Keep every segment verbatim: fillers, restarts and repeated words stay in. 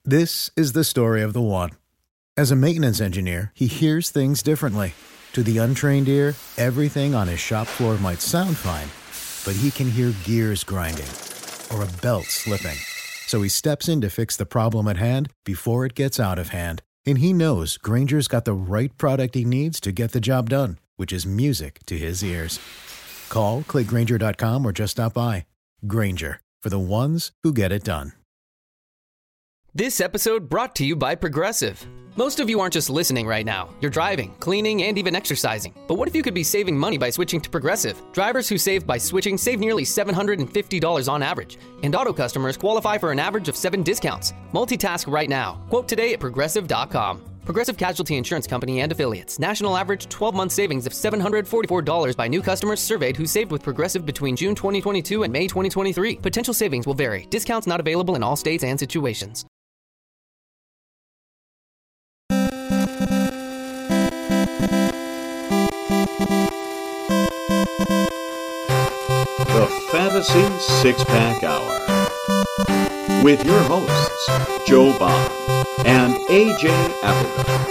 This is the story of the one. As a maintenance engineer, he hears things differently. To the untrained ear, everything on his shop floor might sound fine, but he can hear gears grinding or a belt slipping. So he steps in to fix the problem at hand before it gets out of hand. And he knows Grainger's got the right product he needs to get the job done, which is music to his ears. Call, click Grainger dot com, or just stop by. Grainger, for the ones who get it done. This episode brought to you by Progressive. Most of you aren't just listening right now. You're driving, cleaning, and even exercising. But what if you could be saving money by switching to Progressive? Drivers who save by switching save nearly seven hundred fifty dollars on average. And auto customers qualify for an average of seven discounts. Multitask right now. Quote today at Progressive dot com. Progressive Casualty Insurance Company and Affiliates. National average twelve-month savings of seven hundred forty-four dollars by new customers surveyed who saved with Progressive between June twenty twenty-two and May twenty twenty-three. Potential savings will vary. Discounts not available in all states and situations. The Fantasy Six-Pack Hour with your hosts, Joe Bond and A J Applegarth.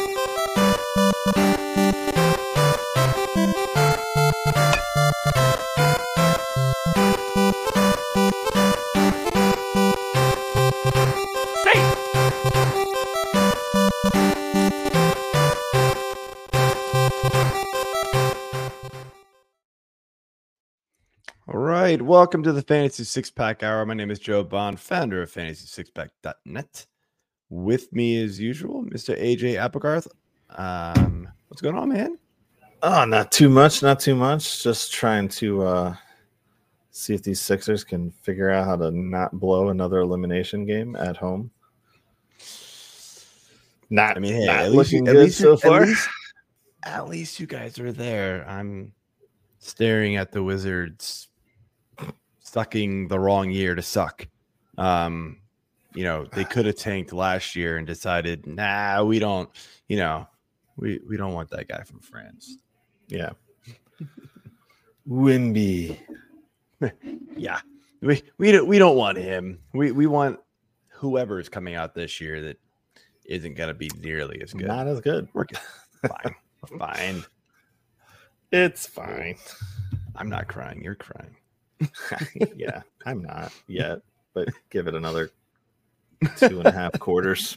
All right, welcome to the Fantasy Six-Pack Hour. My name is Joe Bond, founder of fantasy six pack dot net. With me, as usual, Mister A J Applegarth. Um, what's going on, man? Oh, not too much, not too much. Just trying to uh, see if these Sixers can figure out how to not blow another elimination game at home. Not, I mean, hey, not at least, looking you, at, good least so you, far. at, least, at least you guys are there. I'm staring at the Wizards sucking the wrong year to suck. Um, you know, they could have tanked last year and decided, nah, we don't, you know, we, we don't want that guy from France. Yeah. Wimby. yeah. We we don't we don't want him. We we want whoever is coming out this year that isn't gonna be nearly as good. Not as good. We're good. Fine. Fine. It's fine. I'm not crying. You're crying. Yeah, I'm not yet, but give it another two and a half quarters.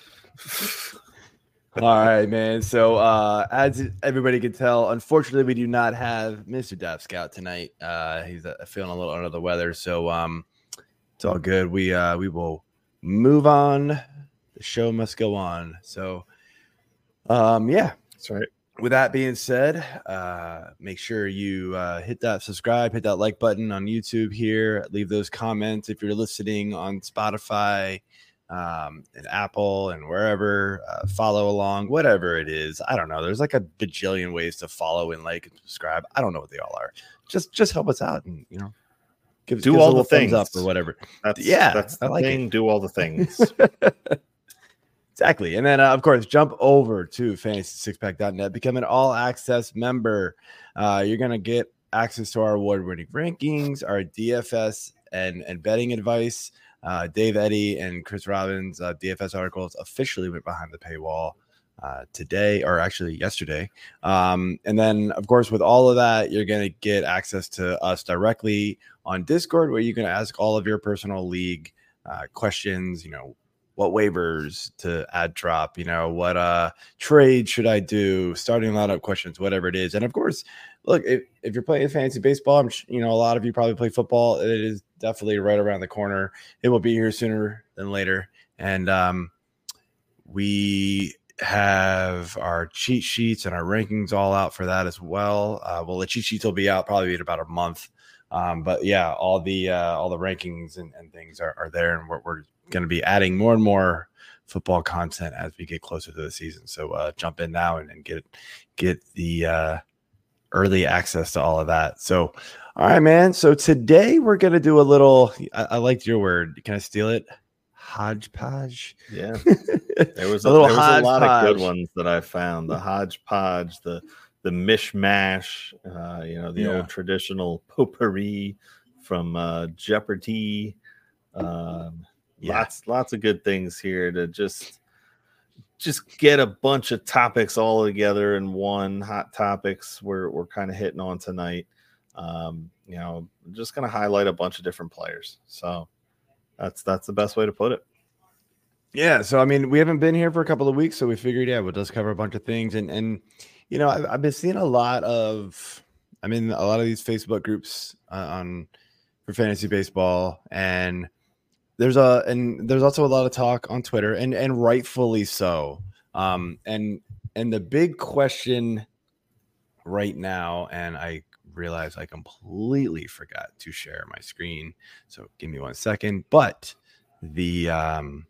All right, man. So uh, as everybody can tell, unfortunately, we do not have Mister Dav Scout tonight. Uh, he's uh, feeling a little under the weather, so um, it's all good. We uh, we will move on. The show must go on. So, um, yeah, that's right. With that being said, uh, make sure you uh, hit that subscribe, hit that like button on YouTube here. Leave those comments if you're listening on Spotify um, and Apple and wherever. Uh, follow along, whatever it is. I don't know. There's like a bajillion ways to follow and like and subscribe. I don't know what they all are. Just just help us out and, you know, give, do give all us a the things thumbs up or whatever. That's, yeah, that's the I like thing. it. Do all the things. Exactly. And then, uh, of course, jump over to fantasy six pack dot net, become an all-access member. Uh, you're going to get access to our award-winning rankings, our D F S and, and betting advice. Uh, Dave Eddy and Chris Robbins' uh, D F S articles officially went behind the paywall uh, today, or actually yesterday. Um, and then, of course, with all of that, you're going to get access to us directly on Discord, where you can ask all of your personal league uh, questions, you know, what waivers to add drop, you know, what uh trade should I do, starting lineup questions, whatever it is. And of course, look, if, if you're playing fantasy baseball, I'm you know, a lot of you probably play football. It is definitely right around the corner. It will be here sooner than later. And um, we have our cheat sheets and our rankings all out for that as well. Uh, well, the cheat sheets will be out probably in about a month. Um, but yeah, all the uh, all the rankings and, and things are, are there, and we're, we're going to be adding more and more football content as we get closer to the season. So uh, jump in now and, and get get the uh, early access to all of that. So, all right, man. So today we're going to do a little. I, I liked your word. Can I steal it? Hodgepodge. Yeah, there was a, a little there was a lot of good hodgepodge. ones that I found. The hodgepodge, the the mishmash, uh, you know, the Yeah. old traditional potpourri from uh, Jeopardy. Um, Yeah. lots lots of good things here to just just get a bunch of topics all together in one. Hot topics we're we're kind of hitting on tonight. Um, you know, just going to highlight a bunch of different players. So that's that's the best way to put it. Yeah, so I mean, we haven't been here for a couple of weeks, so we figured, yeah, we'll just cover a bunch of things. And and you know, I've, I've been seeing a lot of, I mean, a lot of these Facebook groups uh, on for fantasy baseball, and there's a and there's also a lot of talk on Twitter, and and rightfully so. Um, and and the big question right now, and I realize I completely forgot to share my screen, so give me one second. But the um.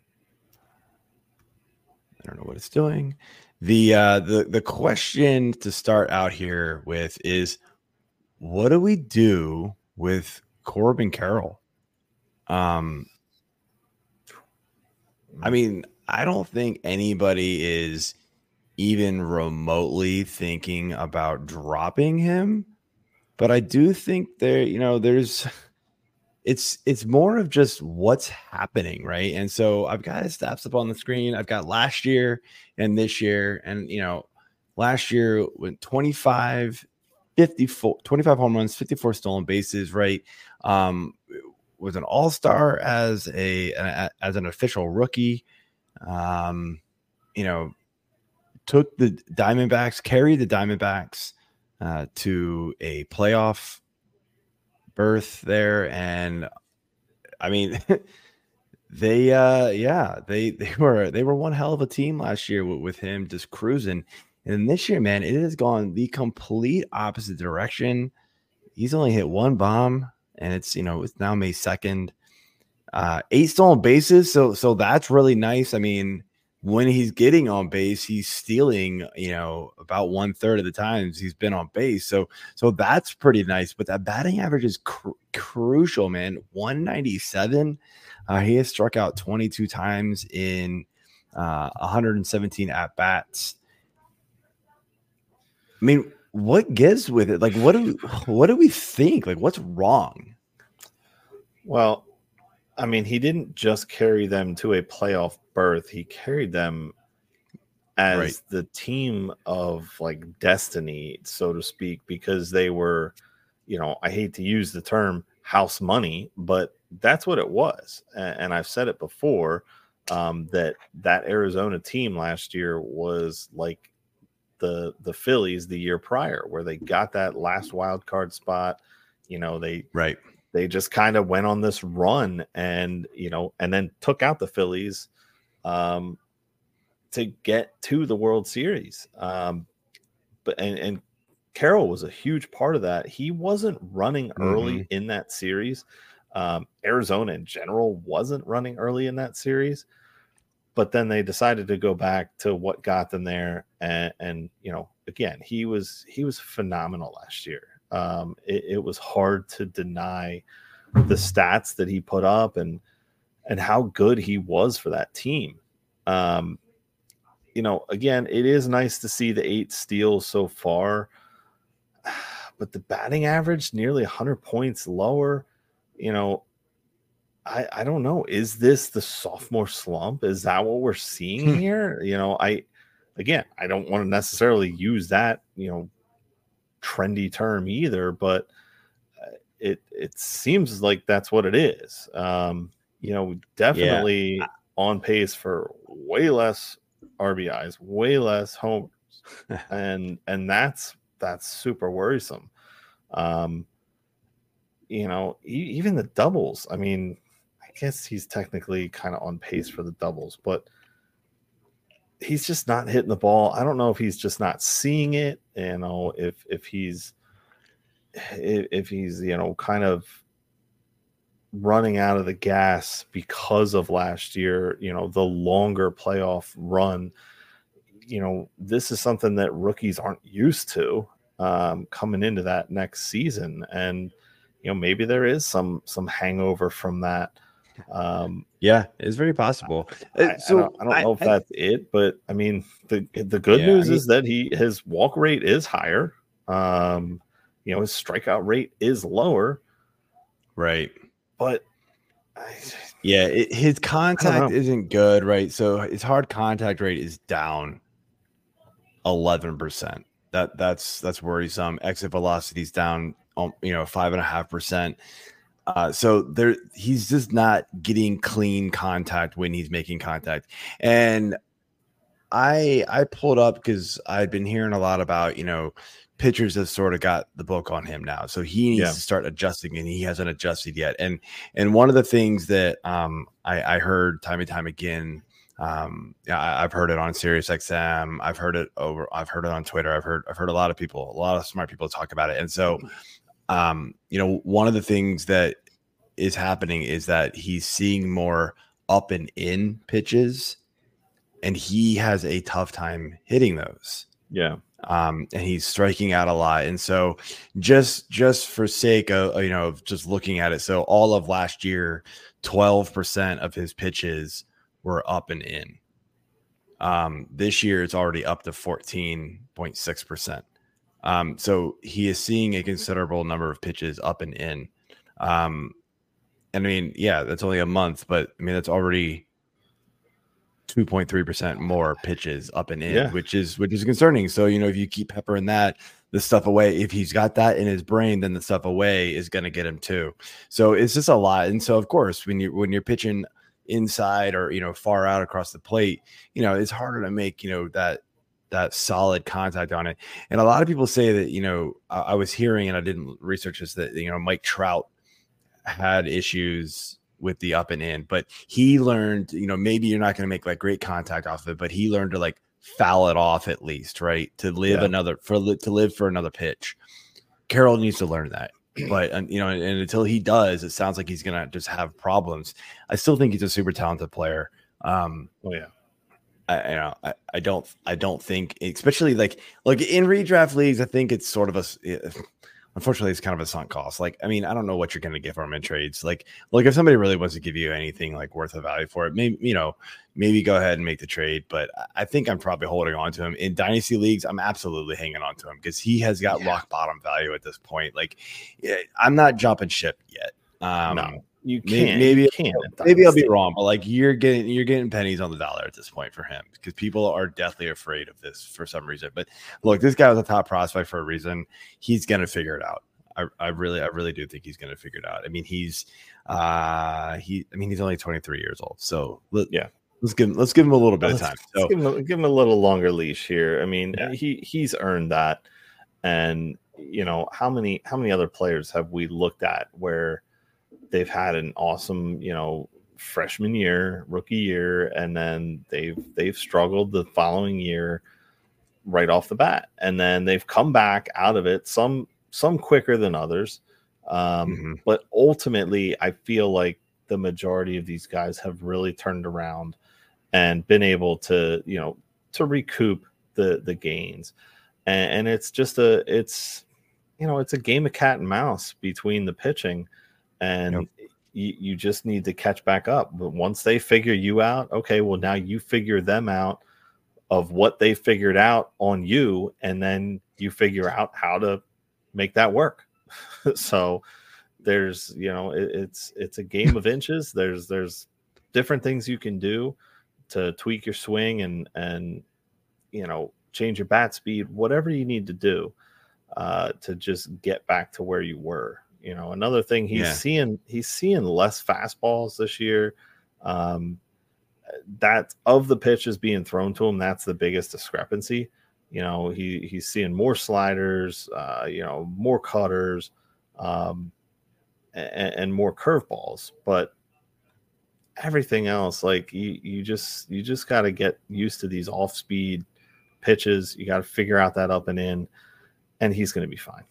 I don't know what it's doing. The uh, the the question to start out here with is, what do we do with Corbin Carroll? Um, I mean, I don't think anybody is even remotely thinking about dropping him, but I do think there, you know, there's. It's it's more of just what's happening, right? And so I've got his stats up on the screen. I've got last year and this year. And, you know, last year went twenty-five, fifty-four, twenty-five home runs, fifty-four stolen bases, right? Um, was an all-star as a, a as an official rookie. Um, you know, took the Diamondbacks, carried the Diamondbacks uh, to a playoff berth there, and I mean they uh yeah they they were they were one hell of a team last year with, with him just cruising. And this year, man, it has gone the complete opposite direction. He's only hit one bomb, and it's, you know, it's now May second. Uh eight stolen bases, so so that's really nice. I mean, when he's getting on base, he's stealing, you know, about one third of the times he's been on base. So, so that's pretty nice. But that batting average is cr- crucial, man. one ninety-seven. Uh, he has struck out twenty-two times in uh, one hundred seventeen at bats. I mean, what gives with it? Like, what do what do we think? Like, what's wrong? Well, I mean, he didn't just carry them to a playoff berth. He carried them as Right. the team of like destiny, so to speak, because they were, you know, I hate to use the term house money, but that's what it was. And, and I've said it before, um, that that Arizona team last year was like the the Phillies the year prior, where they got that last wild card spot. You know, they Right. they just kind of went on this run, and, you know, and then took out the Phillies um, to get to the World Series. Um, but and, and Carroll was a huge part of that. He wasn't running early Mm-hmm. in that series. Um, Arizona in general wasn't running early in that series, but then they decided to go back to what got them there. And, and you know, again, he was he was phenomenal last year. Um, it, it was hard to deny the stats that he put up and and how good he was for that team. Um, you know, again, it is nice to see the eight steals so far, but the batting average nearly one hundred points lower. You know, I I don't know. Is this the sophomore slump? Is that what we're seeing here? You know, I again, I don't want to necessarily use that, you know, trendy term either, but it it seems like that's what it is. Um, you know, definitely Yeah. on pace for way less R B Is, way less homers, and and that's that's super worrisome. Um, you know, e- even the doubles. I mean, I guess he's technically kind of on pace for the doubles, but he's just not hitting the ball. I don't know if he's just not seeing it. You know, if if he's if, if he's, you know, kind of running out of the gas because of last year, you know, the longer playoff run. You know, this is something that rookies aren't used to um, coming into that next season. And, you know, maybe there is some some hangover from that. Um, Yeah, it's very possible. I, Uh, I so don't, I don't know if I- that's it, but I mean, the the good Yeah, I news mean- is that he his walk rate is higher. Um, you know, his strikeout rate is lower, right. but Yeah, it, his contact isn't good, right? So his hard contact rate is down eleven percent. That that's that's worrisome. Exit velocity is down, um, you know, five and a half percent. Uh, so there, he's just not getting clean contact when he's making contact. And I I pulled up because I've been hearing a lot about, you know, pitchers have sort of got the book on him now. So he needs yeah. to start adjusting, and he hasn't adjusted yet. And and one of the things that um I, I heard time and time again, um yeah, I, I've heard it on Sirius X M, I've heard it over, I've heard it on Twitter, I've heard I've heard a lot of people, a lot of smart people talk about it. And so um, you know, one of the things that is happening is that he's seeing more up and in pitches, and he has a tough time hitting those. Yeah. Um, and he's striking out a lot. And so just, just for sake of, you know, of just looking at it. So all of last year, twelve percent of his pitches were up and in. Um, this year it's already up to fourteen point six percent. Um, so he is seeing a considerable number of pitches up and in. Um, and I mean, yeah, that's only a month, but I mean, that's already two point three percent more pitches up and in, yeah. which is, which is concerning. So, you know, if you keep peppering that, the stuff away, if he's got that in his brain, then the stuff away is going to get him too. So it's just a lot. And so of course, when you, when you're pitching inside or, you know, far out across the plate, you know, it's harder to make, you know, that, that solid contact on it. And a lot of people say that, you know, I, I was hearing, and I didn't research this, that, you know, Mike Trout had issues with the up and in, but he learned, you know, maybe you're not going to make like great contact off of it, but he learned to like foul it off at least, right? To live yeah. another, for to live for another pitch. Carroll needs to learn that. But, and, you know, and, and until he does, it sounds like he's going to just have problems. I still think he's a super talented player. Um, oh yeah. I, you know, I, I don't, I don't think, especially like, like in redraft leagues, I think it's sort of a, unfortunately, it's kind of a sunk cost. Like, I mean, I don't know what you're going to get from him in trades. Like, like if somebody really wants to give you anything like worth of value for it, maybe, you know, maybe go ahead and make the trade. But I think I'm probably holding on to him in dynasty leagues. I'm absolutely hanging on to him because he has got yeah. rock bottom value at this point. Like, I'm not jumping ship yet. Um, no. You can't. Maybe you can't maybe I'll be wrong, but like you're getting you're getting pennies on the dollar at this point for him because people are deathly afraid of this for some reason. But look, this guy was a top prospect for a reason. He's gonna figure it out. I, I really, I really do think he's gonna figure it out. I mean, he's uh he I mean he's only twenty-three years old. So let, yeah, let's give him let's give him a little bit let's, of time. So So give him, a, give him a little longer leash here. I mean, Yeah. he he's earned that. And you know, how many how many other players have we looked at where they've had an awesome, you know, freshman year, rookie year, and then they've they've struggled the following year right off the bat, and then they've come back out of it. Some some quicker than others, um, Mhm. but ultimately, I feel like the majority of these guys have really turned around and been able to, you know, to recoup the the gains, and, and it's just a it's you know it's a game of cat and mouse between the pitching. And Yep. you, you just need to catch back up. But once they figure you out, okay, well, now you figure them out of what they figured out on you, and then you figure out how to make that work. So there's, you know, it, it's it's a game of inches. There's there's different things you can do to tweak your swing and and you know change your bat speed, whatever you need to do uh, to just get back to where you were. You know, another thing he's Yeah. seeing, he's seeing less fastballs this year. Um, that of the pitches being thrown to him, that's the biggest discrepancy. You know, he he's seeing more sliders, uh, you know, more cutters, um, and, and more curveballs. But everything else, like you, you just you just got to get used to these off speed pitches. You got to figure out that up and in, and he's going to be fine.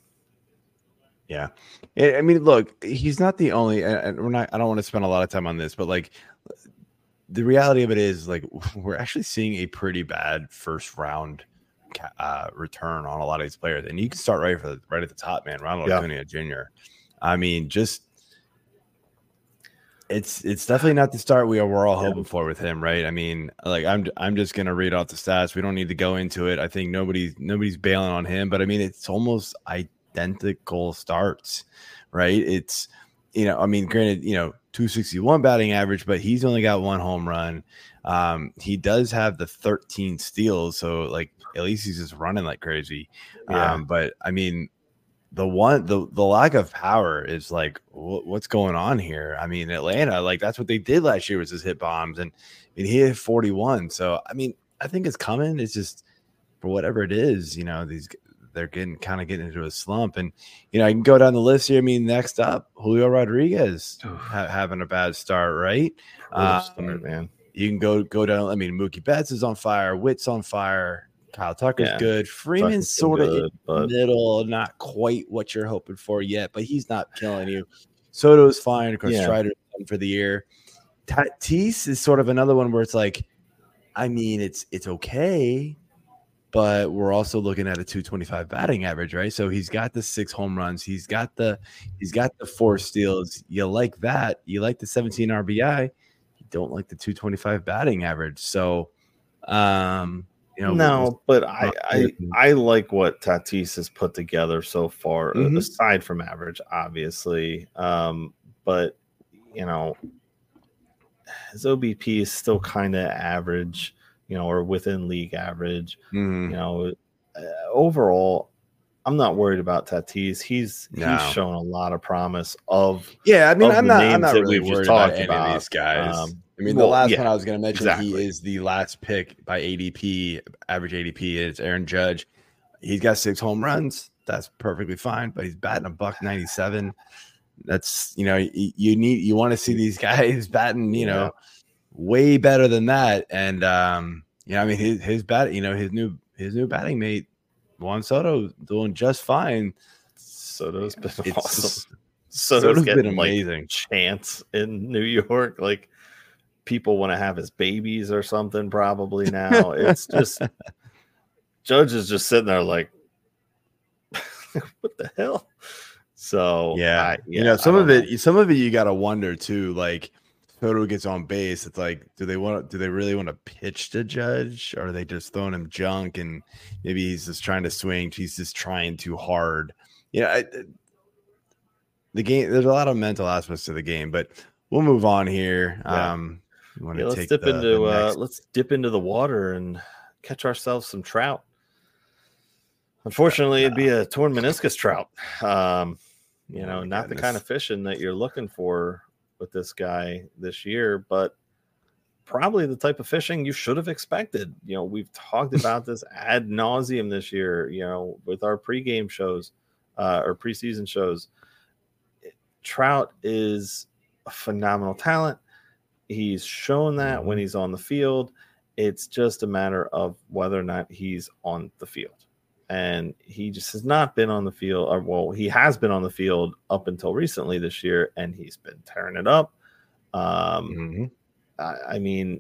Yeah. I I mean, look, he's not the only, and we're not, I don't want to spend a lot of time on this, but like the reality of it is like we're actually seeing a pretty bad first round uh, return on a lot of these players. And you can start right for the, right at the top, man. Ronald Yeah. Acuna Junior I mean, just it's it's definitely not the start we are we're all hoping for with him, right? I mean, like I'm I'm just gonna read off the stats. We don't need to go into it. I think nobody's nobody's bailing on him, but I mean, it's almost identical starts, right? It's, you know, I mean, granted, you know, two sixty-one batting average, but he's only got one home run. Um, he does have the thirteen steals, so like at least he's just running like crazy. Yeah. Um, but I mean, the one the the lack of power is like wh- what's going on here? I mean, Atlanta, like that's what they did last year was just hit bombs, and, and he hit forty-one. So I mean, I think it's coming. It's just for whatever it is, you know, these they're getting kind of getting into a slump, and you know, I can go down the list here. I mean, next up, Julio Rodriguez ha- having a bad start, right? Um, Um, man. You can go go down. I mean, Mookie Betts is on fire. Witt's on fire. Kyle Tucker's Yeah. good. Freeman's Tucker's sort of good, in but- the middle, not quite what you're hoping for yet, but he's not killing you. Soto's fine. Of course, Yeah. Strider's done for the year. Tatis is sort of another one where it's like, I mean, it's it's okay, but we're also looking at a two twenty-five batting average, right? So he's got the six home runs. He's got the he's got the four steals. You like that. You like the seventeen R B I. You don't like the two twenty-five batting average. So, um, you know, No, but I, I Mhm. I like what Tatis has put together so far, Mhm. aside from average, obviously. Um, but you know, his O B P is still kind of average, you know, or within league average. Mhm. You know, uh, overall, I'm not worried about Tatis. He's No. he's shown a lot of promise of Yeah, I mean, of I'm the not. I'm names not that really we've just worried about talked any about. of these guys. Um, I mean, well, the last yeah, one I was going to mention, exactly. he is the last pick by A D P, average A D P. It's Aaron Judge. He's got six home runs. That's perfectly fine, but he's batting a buck ninety-seven. That's you know, you, you need you want to see these guys batting, you know, Yeah. way better than that. And um, yeah, I mean, his his bat, you know, his new his new batting mate, Juan Soto, doing just fine. Soto's been It's awesome. just- Soto's Soto's been getting like amazing. chance in New York. Like people want to have his babies or something. Probably now it's just Judge is just sitting there like, what the hell? So Yeah, I, you know, some I of don't it, some of it, you got to wonder too. Like, Soto gets on base. It's like, do they want? Do they really want to pitch to Judge, or are they just throwing him junk? And maybe he's just trying to swing. He's just trying too hard. You know, I, the game. There's a lot of mental aspects to the game, but we'll move on here. Yeah. Um, you want Yeah, to let's take dip the, into the uh, next- let's dip into the water and catch ourselves some trout. Unfortunately, it'd be a torn meniscus trout. Um, you Oh know, my not the goodness. kind of fishing that you're looking for with this guy this year, but probably the type of fishing you should have expected. You know, we've talked about this ad nauseum this year, you know, with our pregame shows uh, or preseason shows. Trout is a phenomenal talent. He's shown that when he's on the field. It's just a matter of whether or not he's on the field. And he just has not been on the field, or well, he has been on the field up until recently this year, and he's been tearing it up. Um, Mhm. I, I mean,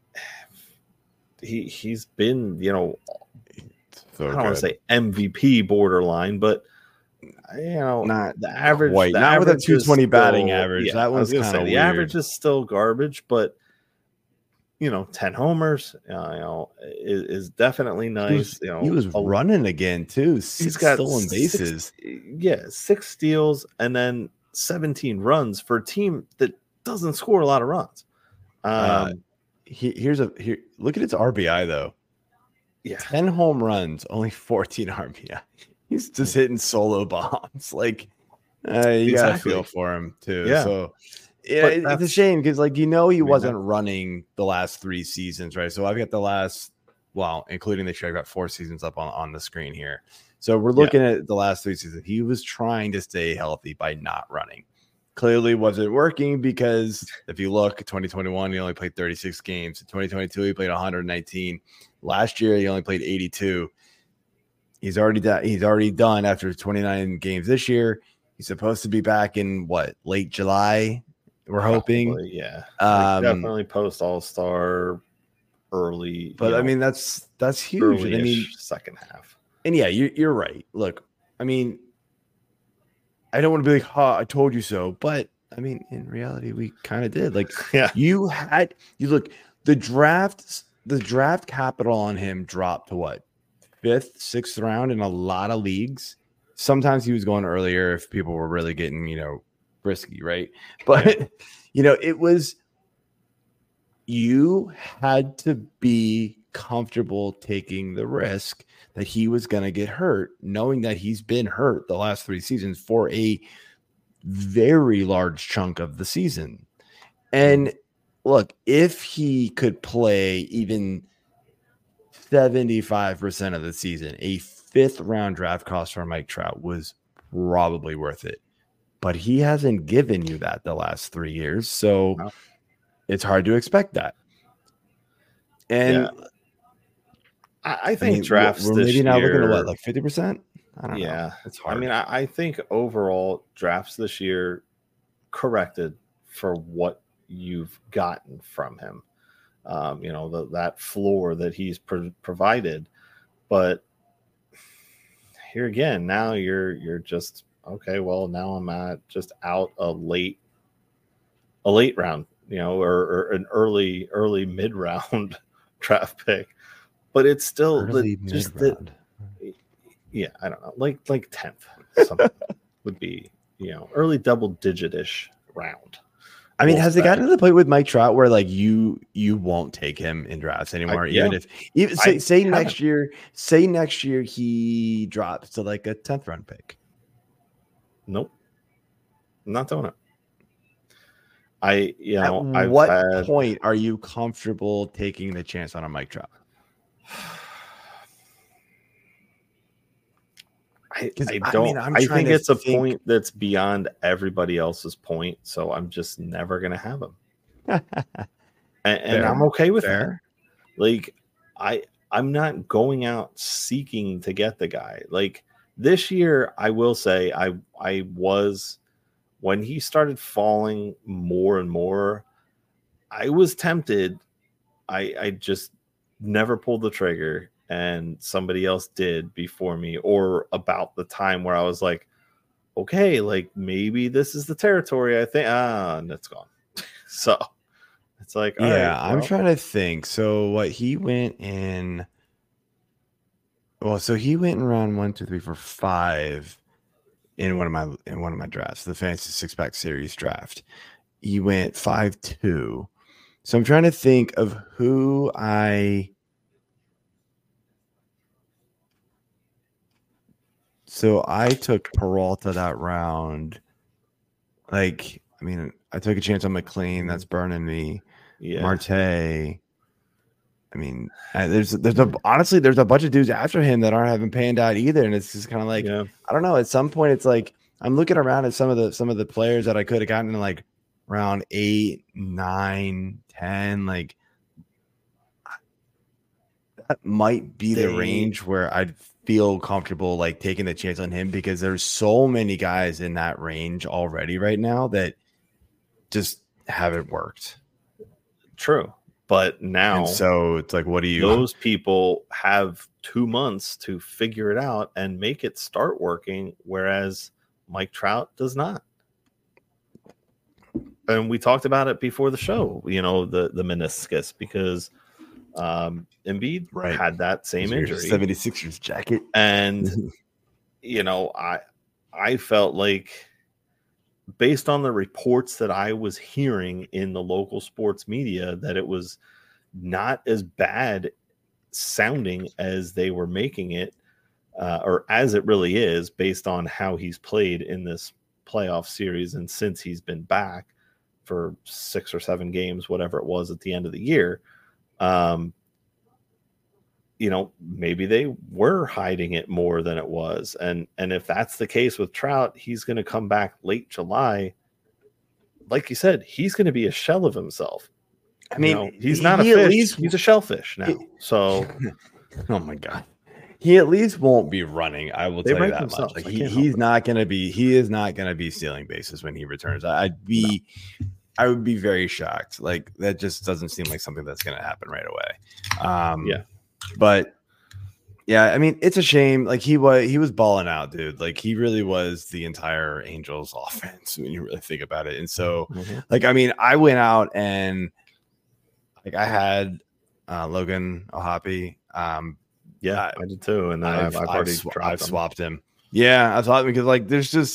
he he's been, you know, So I don't want good. to say M V P borderline, but you know, Not the average, quite. the Not with a average is two twenty batting still- average. yeah, That I was one's gonna kinda say, the weird. average is still garbage, but you know, ten homers, uh, you know, is, is definitely nice. He was, you know, he was a- running again too. he's Six got stolen six- bases. yeah, six steals and then seventeen runs for a team that doesn't score a lot of runs. Um, Uh, He, here's a here. Look at its R B I though. yeah, ten home runs, only fourteen R B I. He's just hitting solo bombs. Like, uh, you gotta Exactly. feel for him too. Yeah. So, yeah, But it- it's a that's- shame because, like, you know, he mean, wasn't running the last three seasons, right? So I've got the last, well, including the year, I've got four seasons up on, on the screen here. So we're Yeah. looking at the last three seasons. He was trying to stay healthy by not running. Clearly wasn't working because if you look, twenty twenty-one, he only played thirty-six games. In twenty twenty-two, he played one hundred nineteen. Last year, he only played eighty-two. He's already done. He's already done after twenty-nine games this year. He's supposed to be back in what, late July? We're hoping. probably, yeah, Um, like definitely post All Star early, But you I know, mean, that's that's huge. And I mean, early-ish second half. and yeah, you're you're right. Look, I mean, I don't want to be like, "Ha, I told you so," but I mean, in reality, we kind of did. Like, Yeah, you had you look the draft, the draft capital on him dropped to what, fifth, sixth round in a lot of leagues. Sometimes he was going earlier if people were really getting, you know, risky, right? But you know, it was, you had to be comfortable taking the risk that he was going to get hurt, knowing that he's been hurt the last three seasons for a very large chunk of the season. And look, if he could play even seventy-five percent of the season, a fifth round draft cost for Mike Trout was probably worth it. But he hasn't given you that the last three years. So no. It's hard to expect that. And yeah. I, I think I mean, drafts we're this maybe now year, looking at what, like fifty percent? I don't yeah. know. It's hard. I mean, I, I think overall drafts this year corrected for what you've gotten from him. Um, you know, the, that floor that he's pro- provided. But here again, now you're you're just okay. Well, now I'm at just out a late, a late round, you know, or, or an early, early mid round draft pick. But it's still early the, just mid-round. the, yeah, I don't know, like like tenth would be, you know, early double digit ish round. I mean, has it gotten to the point with Mike Trout where like you you won't take him in drafts anymore? I, yeah. Even if even say, say haven't. next year, say next year he drops to like a tenth round pick. Nope, I'm not doing it. I you know at I've what had, point are you comfortable taking the chance on a Mike Trout? I, I I don't. mean, I'm I trying think to it's a think- point that's beyond everybody else's point, so I'm just never gonna have him, and, and I'm okay with Fair. that. Like I, I'm not going out seeking to get the guy. Like this year, I will say, I, I was when he started falling more and more, I was tempted. I, I just never pulled the trigger. And somebody else did before me, or about the time where I was like, okay, like maybe this is the territory. I think, ah, and it's gone. So it's like, all yeah, right, I'm well. trying to think. So what he went in, well, so he went in round one, two, three, four, five in one of my in one of my drafts, the Fantasy Six Pack Series draft. He went five two. So I'm trying to think of who I. So I took Peralta that round. Like, I mean, I took a chance on McLean. That's burning me. Yeah. Marte. I mean, I, there's there's a honestly there's a bunch of dudes after him that aren't having panned out either, and it's just kind of like yeah. I don't know. At some point, it's like I'm looking around at some of the some of the players that I could have gotten in like round eight, nine, ten. Like that might be the They, range where I'd feel comfortable like taking the chance on him, because there's so many guys in that range already right now that just haven't worked. True. But now, and so it's like, what do you, those people have two months to figure it out and make it start working, whereas Mike Trout does not. And we talked about it before the show, you know, the, the meniscus, because um, Embiid right. had that same injury. seventy-sixers jacket. And, you know, I I felt like, based on the reports that I was hearing in the local sports media, that it was not as bad sounding as they were making it, uh, or as it really is, based on how he's played in this playoff series and since he's been back for six or seven games, whatever it was at the end of the year. Um, you know, maybe they were hiding it more than it was. And, and if that's the case with Trout, he's going to come back late July. Like you said, he's going to be a shell of himself. I mean, you know, he's not he a fish. Least, he's a shellfish now. He, so, oh my God, he at least won't be running. I will tell you that much. Like he, he's not going to be, he is not going to be stealing bases when he returns. I'd be, no. I would be very shocked. Like that just doesn't seem like something that's going to happen right away. Um, yeah. But yeah, I mean, it's a shame. Like he was, he was balling out, dude. Like he really was the entire Angels offense when you really think about it. And so, mm-hmm. like, I mean, I went out and like I had uh, Logan O'Hoppe. Um, yeah, I did too. And I've, I've, I've already I've, sw- dropped I've him. swapped him. Yeah, I thought because like there's just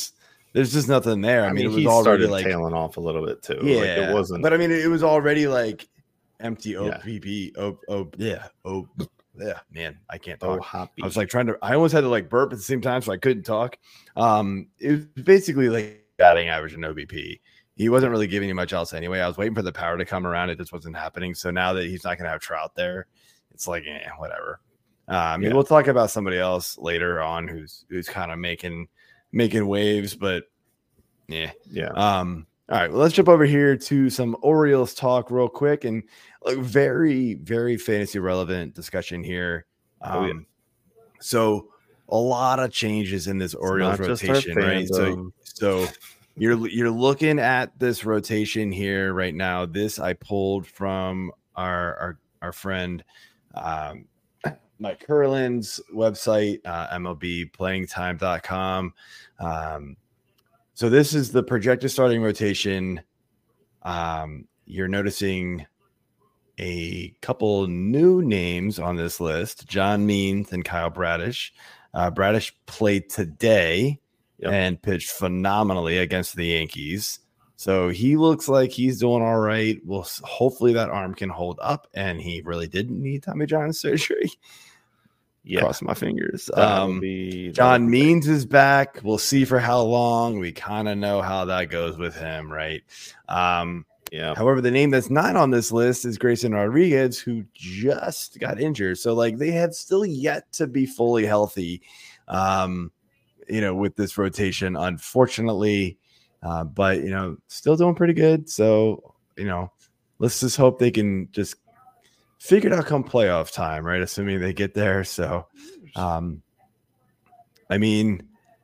there's just nothing there. I, I mean, mean, it was he already started like tailing off a little bit too. yeah, like it wasn't. But I mean, it was already like empty O Yeah. P P. Oh, oh, yeah, oh, yeah. Man, I can't Oh, talk. happy. I was like trying to. I almost had to like burp at the same time, so I couldn't talk. Um, it was basically like batting average and O B P. He wasn't really giving you much else anyway. I was waiting for the power to come around. It just wasn't happening. So now that he's not going to have Trout there, it's like, eh, whatever. Uh, I mean, Yeah. we'll talk about somebody else later on who's who's kind of making making waves, but yeah. yeah. Um, all right, well, let's jump over here to some Orioles talk real quick, and like very, very fantasy relevant discussion here. Um, Oh, yeah. So a lot of changes in this Orioles not just our rotation, right? So, fandom. so you're you're looking at this rotation here right now. This I pulled from our our our friend um, Mike Curlin's website, uh, M L B playing time dot com. Um, so this is the projected starting rotation. Um, you're noticing a couple new names on this list: John Means and Kyle Bradish. Uh, Bradish played today Yep. and pitched phenomenally against the Yankees. So he looks like he's doing all right. Well, hopefully that arm can hold up, and he really didn't need Tommy John surgery. Yeah. Cross my fingers. That'll Um, be, that'll John be Means is back. We'll see for how long. We kind of know how that goes with him, right? Um, yeah. However, the name that's not on this list is Grayson Rodriguez, who just got injured. So, like, they have still yet to be fully healthy, um, you know, with this rotation, unfortunately. Uh, but, you know, still doing pretty good. So, you know, let's just hope they can just figure it out come playoff time, right? Assuming they get there. So, um, I mean,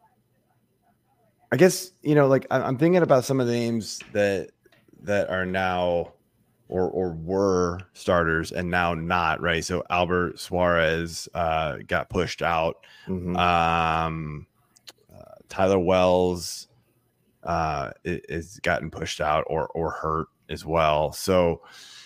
I guess, you know, like I- I'm thinking about some of the names that that are now or or were starters and now not, right? So Albert Suarez uh, got pushed out. Mhm. Um, uh, Tyler Wells uh, i- is gotten pushed out or or hurt as well. So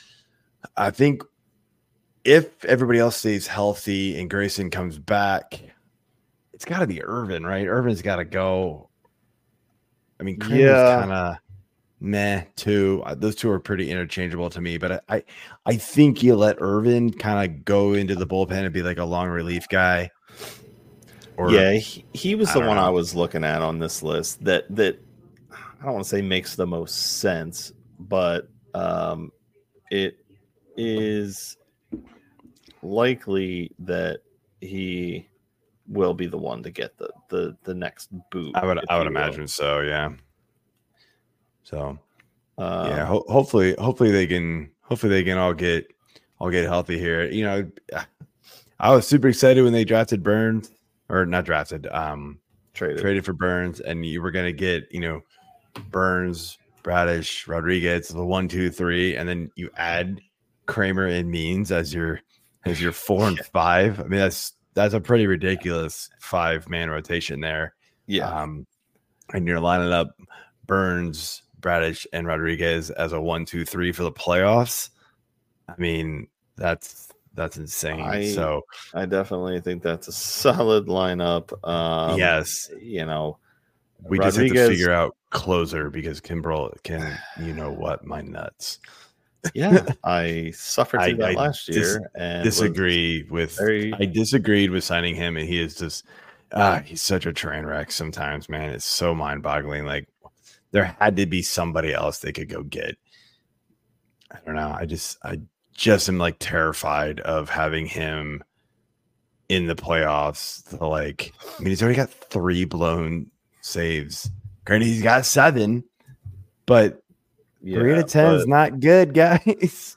I think if everybody else stays healthy and Grayson comes back, it's got to be Irvin, right? Irvin's got to go. I mean, Kramer's Yeah. kind of meh too. Uh, Those two are pretty interchangeable to me, but I, I, I think you let Irvin kind of go into the bullpen and be like a long relief guy. Or yeah, he, he was I the don't one know. I was looking at on this list that that I don't want to say makes the most sense, but um, it is likely that he will be the one to get the the the next boot. I would, if I would you will. imagine so. Yeah. So Um, yeah, ho- hopefully, hopefully they can, hopefully they can all get, all get healthy here. You know, I was super excited when they drafted Burns, or not drafted, um, traded. traded for Burns, and you were gonna get, you know, Burns, Bradish, Rodriguez, the one, two, three, and then you add Kramer and Means as your as your four and five. I mean, that's that's a pretty ridiculous five man rotation there. Yeah, Um, and you're lining up Burns, Bradish, and Rodriguez as a one, two, three for the playoffs. I mean, that's that's insane. I- so I definitely think that's a solid lineup. Um, yes, you know, we just have to Rodriguez- figure out closer because Kimbrel can, you know what, my nuts. yeah, I suffered I- through that I last dis- year and was Disagree with. very- I disagreed with signing him, and he is just. Ah, he's such a train wreck sometimes, man. It's so mind boggling. Like there had to be somebody else they could go get. I don't know. I just, I just am like terrified of having him in the playoffs. To like, I mean, he's already got three blown saves. Granted, he's got seven, but three out yeah, of ten is but- not good, guys.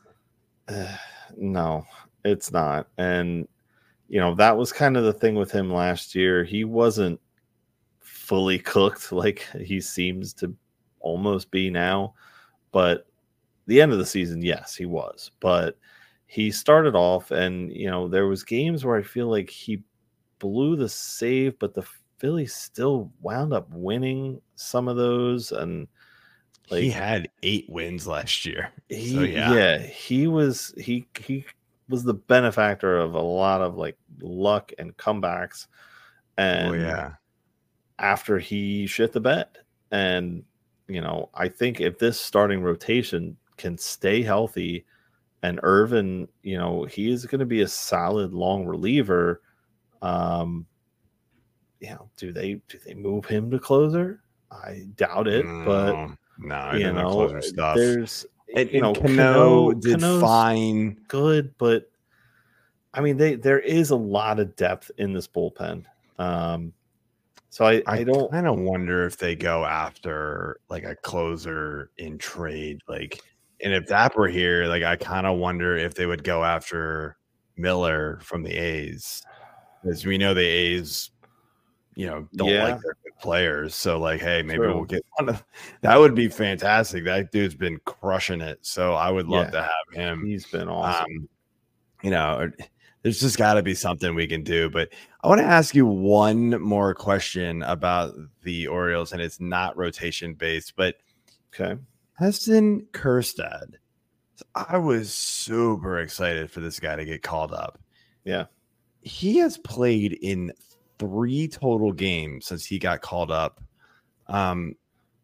no, it's not. And, you know, that was kind of the thing with him last year. He wasn't fully cooked like he seems to almost be now. But the end of the season, yes, he was. But he started off and, you know, there was games where I feel like he blew the save, but the Phillies still wound up winning some of those. And like he had eight wins last year. He, So, yeah. yeah. he was he he was the benefactor of a lot of like luck and comebacks. And Oh, yeah. after he shit the bed, And, you know, I think if this starting rotation can stay healthy and Irvin, you know, he is going to be a solid long reliever. Um, you know, do they do they move him to closer? I doubt it, no, but no, you know, closer stuff. There's and, you know, and Cano, Cano did Cano's fine, good, but I mean, they there is a lot of depth in this bullpen. Um, so I, I, I don't kind of wonder if they go after like a closer in trade, like, and if that were here, like, I kind of wonder if they would go after Miller from the A's, because we know the A's, you know, don't Yeah. like their good players. So, like, hey, maybe True. we'll get one of that. Would be fantastic. That dude's been crushing it. So I would love Yeah. to have him. He's been awesome. Um, you know, there's just got to be something we can do. But I want to ask you one more question about the Orioles, and it's not rotation based, but Okay. Heston Kjerstad. I was super excited for this guy to get called up. Yeah. He has played in three total games since he got called up. Um,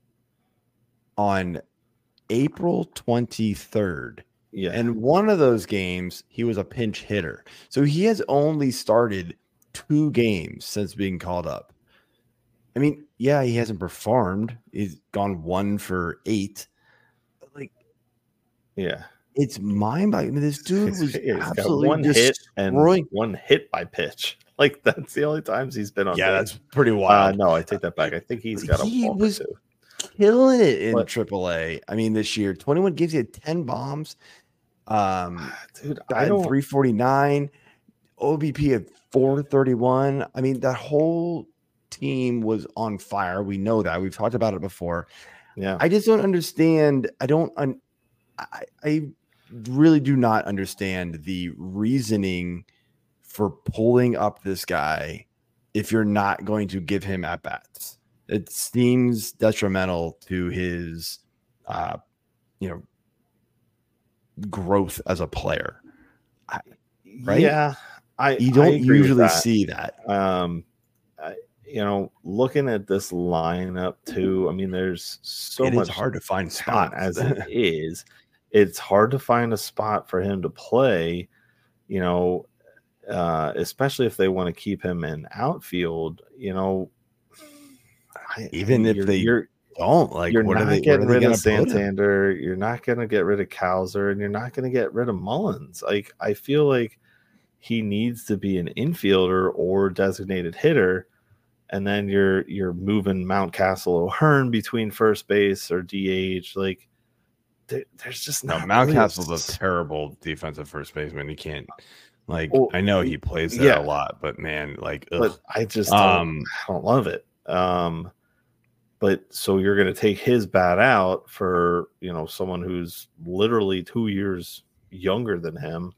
on April twenty-third. Yeah. And one of those games, he was a pinch hitter. So he has only started two games since being called up. I mean, yeah, he hasn't performed. He's gone one for eight. But like, yeah. It's mind-boggling. I mean, this dude was Yeah, he's got absolutely one hit and destroying. one hit by pitch. Like, that's the only times he's been on. Yeah, base. that's pretty Uh, wild. no, I take that back. I think he's got a He walk was or two. killing it in But- triple A. I mean, this year, twenty-one gives you ten bombs. Um, Dude, I I had don't. three forty-nine, O B P at four thirty-one. I mean, that whole team was on fire. We know that. We've talked about it before. Yeah. I just don't understand. I don't. Un, I, I really do not understand the reasoning for pulling up this guy if you're not going to give him at bats. It seems detrimental to his, uh, you know, growth as a player. I, right? Yeah. I you I don't agree with usually that. see that. Um, I, you know, looking at this lineup too, I mean, there's so It much is hard to find spot spots. as it is. It's hard to find a spot for him to play, you know, uh, especially if they want to keep him in outfield, you know. I, Even if you're, they you're don't like, you're what not are they getting what are they rid of gonna put him? Santander, you're not going to get rid of Kowser, and you're not going to get rid of Mullins. Like, I feel like he needs to be an infielder or designated hitter, and then you're you're moving Mountcastle O'Hearn between first base or D H. Like, there, there's just No, not Mountcastle's really a terrible defensive first baseman. He can't, like, Well, I know he plays there yeah. a lot, but man, like, ugh. but I just don't, Um, I don't love it. Um, but so you're going to take his bat out for, you know, someone who's literally two years younger than him.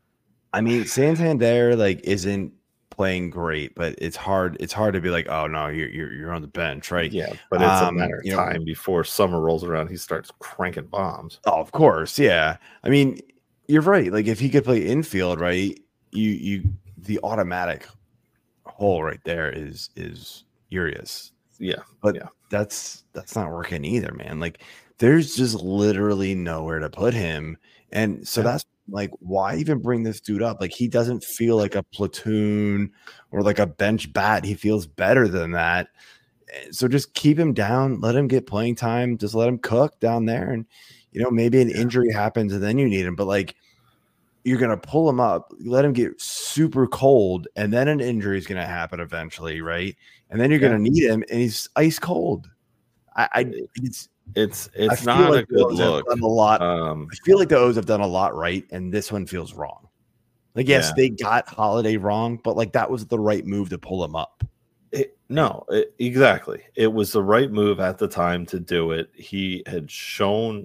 I mean, Santander like isn't playing great, but it's hard. It's hard to be like, oh no, you're you're, you're on the bench, right? Yeah, but it's Um, a matter of you know- time before summer rolls around. He starts cranking bombs. Oh, of course, yeah. I mean, you're right. Like if he could play infield, right? You you the automatic hole right there is is Urias. Yeah, But yeah. that's that's not working either, man. Like there's just literally nowhere to put him. And so Yeah. that's like, why even bring this dude up? Like he doesn't feel like a platoon or like a bench bat. He feels better than that. Eh, So just keep him down, let him get playing time, just let him cook down there. And you know, maybe an injury happens and then you need him, but like you're gonna pull him up, let him get super cold, and then an injury is gonna happen eventually, right? And then you're Yeah. gonna need him, and he's ice cold. I, I it's It's I it's feel not like a the good O's have look. done a lot. Um, I feel like the O's have done a lot right, and this one feels wrong. Like, yes, Yeah. they got Holiday wrong, but like that was the right move to pull him up. it, no, it, exactly. It was the right move at the time to do it. He had shown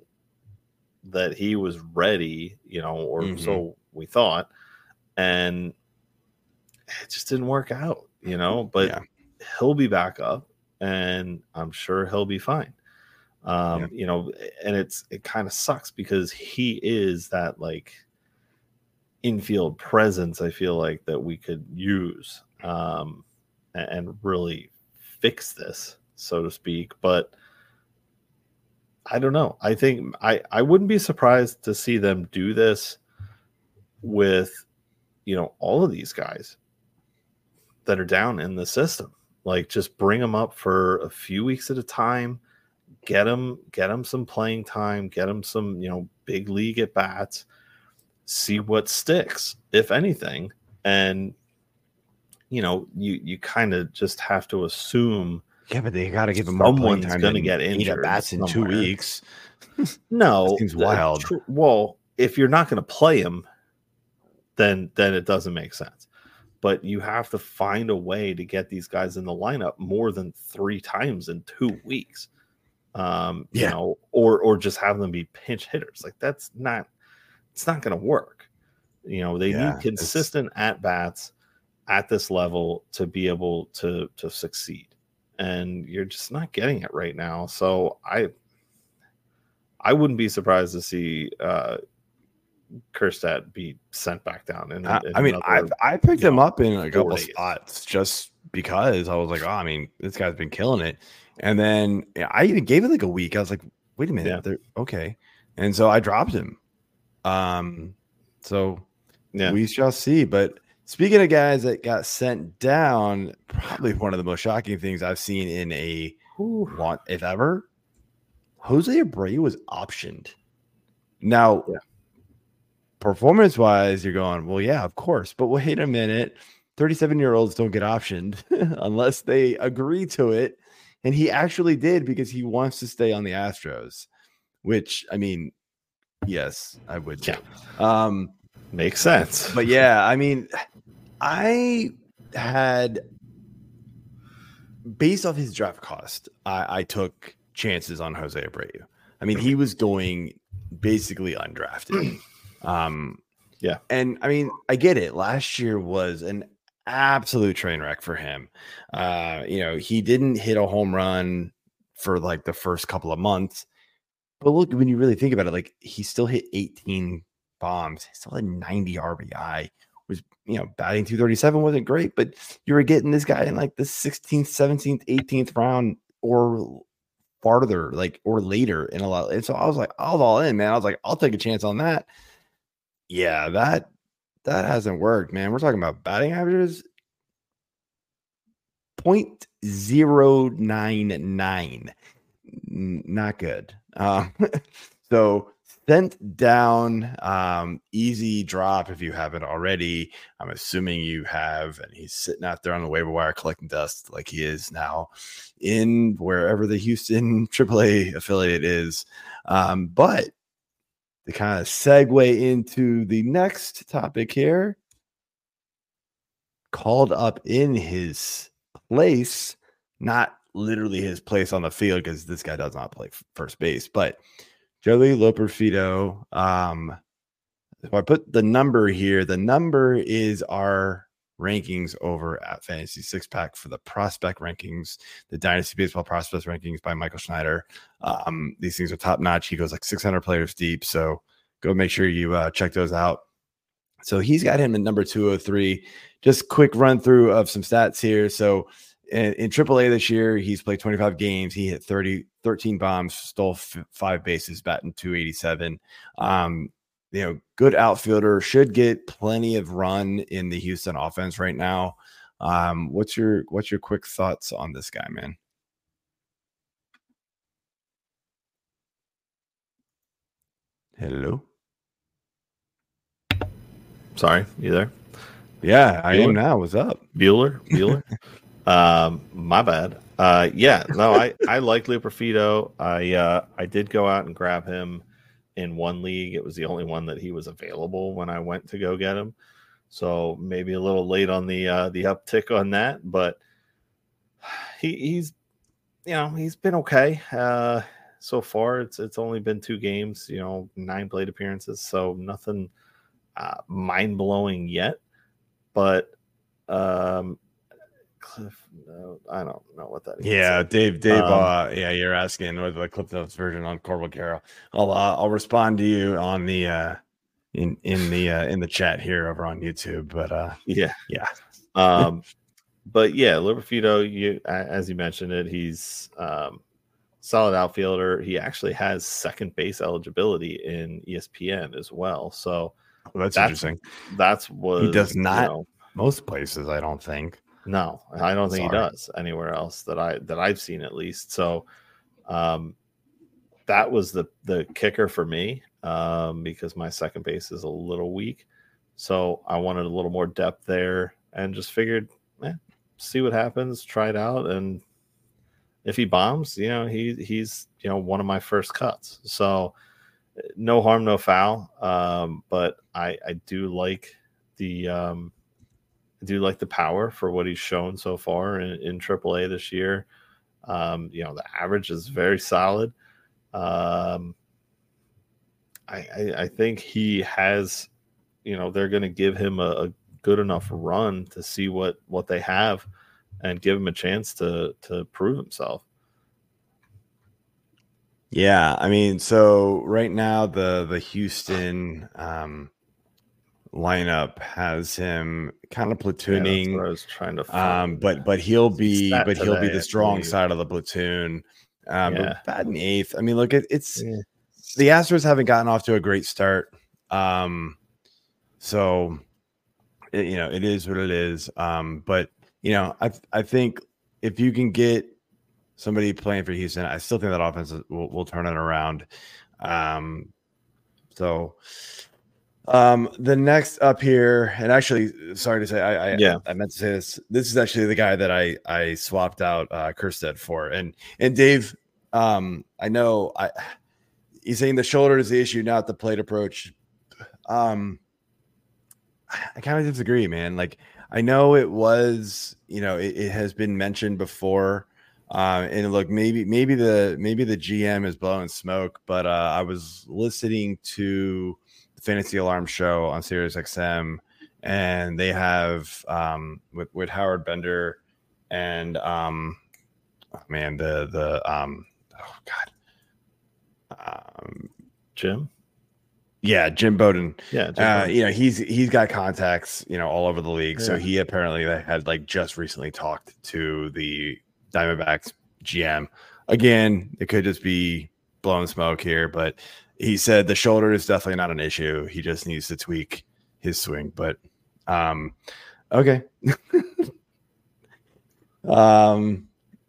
that he was ready, you know, or Mhm. so we thought, and it just didn't work out, you know. But Yeah. he'll be back up, and I'm sure he'll be fine. Um, Yeah. You know, and it's it kind of sucks because he is that like infield presence. I feel like that we could use um, a- and really fix this, so to speak. But I don't know. I think I, I wouldn't be surprised to see them do this with, you know, all of these guys that are down in the system. Like, just bring them up for a few weeks at a time, get them, get them some playing time, get them some, you know, big league at bats, see what sticks, if anything. And, you know, you, you kind of just have to assume. Yeah, but they got to give him more playing time. Going to get injured at bats in two weeks. No, that seems wild. Tr- well, if you're not going to play him, then then it doesn't make sense. But you have to find a way to get these guys in the lineup more than three times in two weeks. Um, yeah. You know, or or just have them be pinch hitters. Like, that's not, it's not going to work. You know, they yeah, need consistent at bats at this level to be able to to succeed. And you're just not getting it right now. So I I wouldn't be surprised to see uh Kjerstad be sent back down. And I, I mean, I I picked him know, up in a couple days. spots just because I was like, oh, I mean, this guy's been killing it. And then I even gave it like a week. I was like, wait a minute, yeah. okay. And so I dropped him. Um, so yeah, we shall see. But speaking of guys that got sent down, probably one of the most shocking things I've seen in a want, if ever, Jose Abreu was optioned. Now, yeah. performance-wise, you're going, well, yeah, of course. But wait a minute. thirty-seven-year-olds don't get optioned unless they agree to it. And he actually did because he wants to stay on the Astros, which, I mean, yes, I would. Yeah. Um, Makes sense. But, yeah, I mean, I had, based off his draft cost, I, I took chances on Jose Abreu. I mean, he was going basically undrafted. Um, yeah. And I mean, I get it. Last year was an absolute train wreck for him. Uh, you know, he didn't hit a home run for like the first couple of months. But look, when you really think about it, like he still hit eighteen bombs, he still had ninety R B I, was, you know, batting two thirty-seven wasn't great, but you were getting this guy in like the sixteenth, seventeenth, eighteenth round or farther, like, or later in a lot. And so I was like, I was all in, man. I was like, I'll take a chance on that. Yeah, that that hasn't worked, man. We're talking about batting averages point zero nine nine. Not good. Um, so sent down, um, easy drop if you haven't already. I'm assuming you have, and he's sitting out there on the waiver wire collecting dust like he is now in wherever the Houston triple A affiliate is. Um, but to kind of segue into the next topic here, called up in his place, not literally his place on the field because this guy does not play first base, but Joey Loperfido. Um, if I put the number here, the number is our rankings over at Fantasy Six Pack for the prospect rankings, the Dynasty Baseball Prospects rankings by Michael Schneider. Um, these things are top notch. He goes like six hundred players deep. So go make sure you uh, check those out. So he's got him at number two oh three. Just quick run through of some stats here. So in, in triple A this year, he's played twenty-five games. He hit thirty, thirteen bombs, stole f- five bases, batting two eighty-seven. Um, you know, good outfielder, should get plenty of run in the Houston offense right now. Um, what's your what's your quick thoughts on this guy, man? Hello. Sorry, you there? Yeah, I Bueller? am now. What's up? Bueller? Bueller? um, my bad. Uh, yeah, no, I, I like Loperfido. I uh, I did go out and grab him in one league. It was the only one that he was available when I went to go get him. So maybe a little late on the uh, the uptick on that, but he he's you know he's been okay uh, so far. It's it's only been two games, you know, nine plate appearances, so nothing uh, mind blowing yet. But um, Cliff, no, I don't know what that is. Yeah, Dave, Dave, um, uh, yeah, you're asking what the Cliff Notes version on Corbin Carroll. I'll uh, I'll respond to you on the uh, in in the uh, in the chat here over on YouTube. But uh, yeah, yeah, um, but yeah, Loperfido, you as you mentioned it, he's um, solid outfielder. He actually has second base eligibility in E S P N as well. So well, that's, that's interesting. That's what he does not. You know, most places, I don't think. No, I don't think Sorry. he does anywhere else that I that I've seen at least. So um, that was the the kicker for me um, because my second base is a little weak. So I wanted a little more depth there, and just figured, eh, see what happens, try it out, and if he bombs, you know, he he's you know one of my first cuts. So no harm, no foul. Um, but I I do like the um, I do like the power for what he's shown so far in, in triple A this year. Um, you know, the average is very solid. Um, I, I I think he has, you know, they're going to give him a, a good enough run to see what what they have and give him a chance to to prove himself. Yeah, I mean, so right now the the Houston um, lineup has him kind of platooning. Yeah, that's what I was trying to find. Um, but but he'll be Sat but he'll be today, the strong side of the platoon. Um, Yeah. but batting eighth. I mean, look, it, it's Yeah. the Astros haven't gotten off to a great start. Um, so it, you know, it is what it is. Um, but you know, I I think if you can get somebody playing for Houston, I still think that offense will, will turn it around. Um, so um, the next up here, and actually, sorry to say, I I, Yeah. I meant to say this. This is actually the guy that I I swapped out uh, Kerstead for, and and Dave. Um, I know I he's saying the shoulder is the issue, not the plate approach. Um, I kind of disagree, man. Like I know it was, you know, it, it has been mentioned before. Uh, and look, maybe maybe the maybe the G M is blowing smoke, but uh, I was listening to the Fantasy Alarm show on Sirius X M, and they have um, with with Howard Bender and um, oh, man the the um, oh god um, Jim. Yeah, Jim Bowden. Yeah, Jim uh, Bowden. you know he's he's got contacts, you know, all over the league. So Yeah. he apparently had like just recently talked to the Diamondbacks G M. Again, it could just be blowing smoke here, but he said the shoulder is definitely not an issue. He just needs to tweak his swing. But um, okay. um,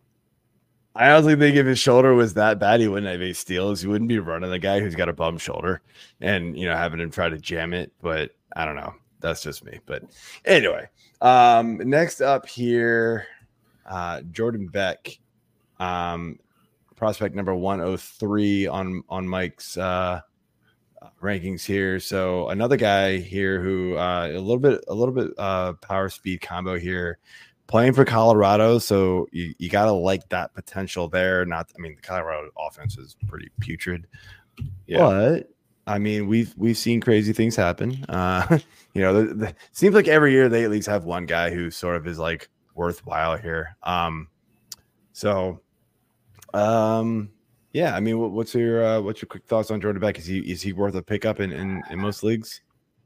I honestly think if his shoulder was that bad, he wouldn't have any steals. He wouldn't be running the guy who's got a bum shoulder and, you know, having him try to jam it. But I don't know. That's just me. But anyway, um, next up here, uh, Jordan Beck, um, prospect number one oh three on, on Mike's uh, rankings here. So another guy here who uh, a little bit, a little bit uh, power speed combo here. Playing for Colorado, so you, you got to like that potential there. Not, I mean, the Colorado offense is pretty putrid, Yeah. but I mean, we've we've seen crazy things happen. Uh, you know, the, the, seems like every year they at least have one guy who sort of is like worthwhile here. Um, so, um, yeah, I mean, what, what's your uh, what's your quick thoughts on Jordan Beck? Is he is he worth a pickup in in, in most leagues?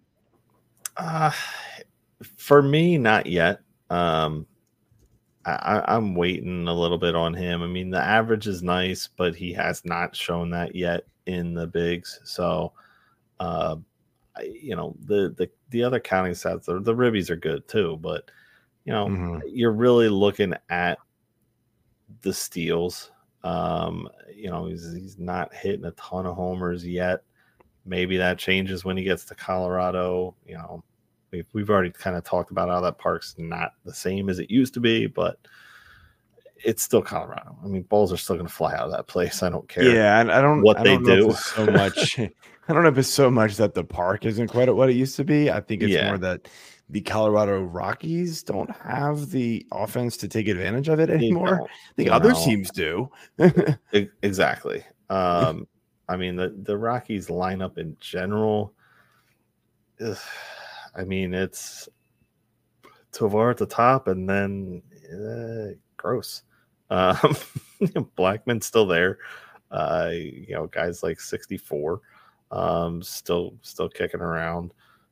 Uh, for me, not yet. Um, I, I'm waiting a little bit on him. I mean, the average is nice, but he has not shown that yet in the bigs. So, uh, I, you know, the the the other counting stats, the, the ribbies are good too, but you know, Mhm. you're really looking at the steals. Um, you know, he's he's not hitting a ton of homers yet. Maybe that changes when he gets to Colorado. You know, we've we've already kind of talked about how that park's not the same as it used to be, but it's still Colorado. I mean, balls are still going to fly out of that place. I don't care. Yeah, and I don't what I they don't know if do. it's so much. I don't know if it's so much that the park isn't quite what it used to be. I think it's Yeah. more that the Colorado Rockies don't have the offense to take advantage of it They anymore. don't, I think you other know. teams do. E- Exactly. Um, I mean, the, the Rockies lineup in general, ugh, I mean, it's Tovar at the top and then uh, gross. Um, Blackman's still there. Uh, you know, guys like sixty-four, um, still still kicking around.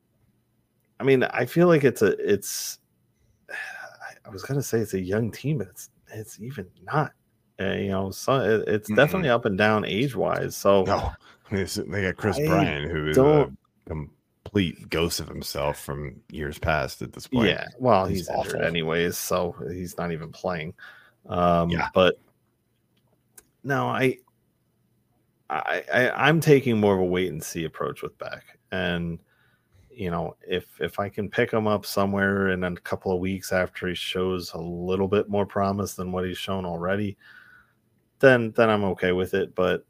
I mean, I feel like it's a it's. I was gonna say it's a young team, but it's it's even not. Uh, you know, so it, it's Mm-mm. definitely up and down age wise. So No, I mean, they got Chris I Bryant, who is a don't- complete ghost of himself from years past at this point. yeah, well, He's he's, injured awful. anyways, so he's not even playing. Um, Yeah. but no, I, I, I, I'm taking more of a wait and see approach with Beck, and you know, if if I can pick him up somewhere in a couple of weeks after he shows a little bit more promise than what he's shown already, then then I'm okay with it. But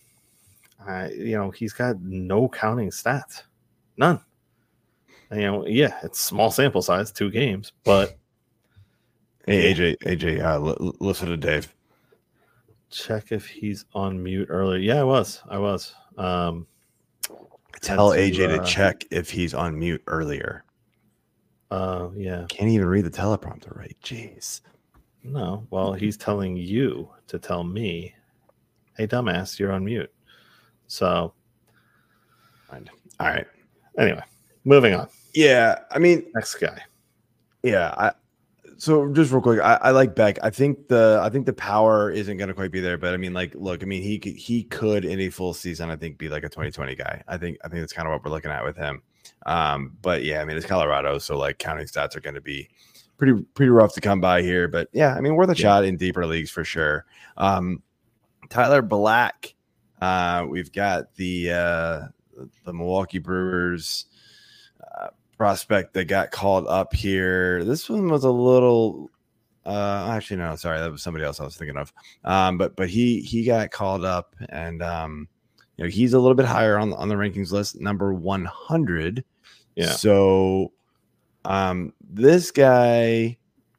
I, you know, he's got no counting stats, none. You know, yeah, it's small sample size, two games, but Hey, A J, A J, uh, l- listen to Dave. check if he's on mute earlier. Yeah, I was, I was. Um, Tell had A J to uh, check if he's on mute earlier. Uh, yeah, Can't even read the teleprompter right. Jeez. no. Well, he's telling you to tell me, hey, dumbass, you're on mute. So, All right. anyway, moving on. Yeah, I mean, Next guy. yeah. I, so just real quick, I, I like Beck. I think the I think the power isn't going to quite be there, but I mean, like, look, I mean, he could he could in a full season, I think, be like a twenty twenty guy. I think I think that's kind of what we're looking at with him. Um, but yeah, I mean, it's Colorado, so like counting stats are going to be pretty pretty rough to come by here. But yeah, I mean, worth a Yeah. shot in deeper leagues for sure. Um, Tyler Black, uh, we've got the uh, the Milwaukee Brewers uh, prospect that got called up here. This one was a little uh actually no, sorry, that was somebody else I was thinking of. Um, but but he he got called up, and um, you know, he's a little bit higher on on the rankings list, number one hundred. Yeah. So um this guy,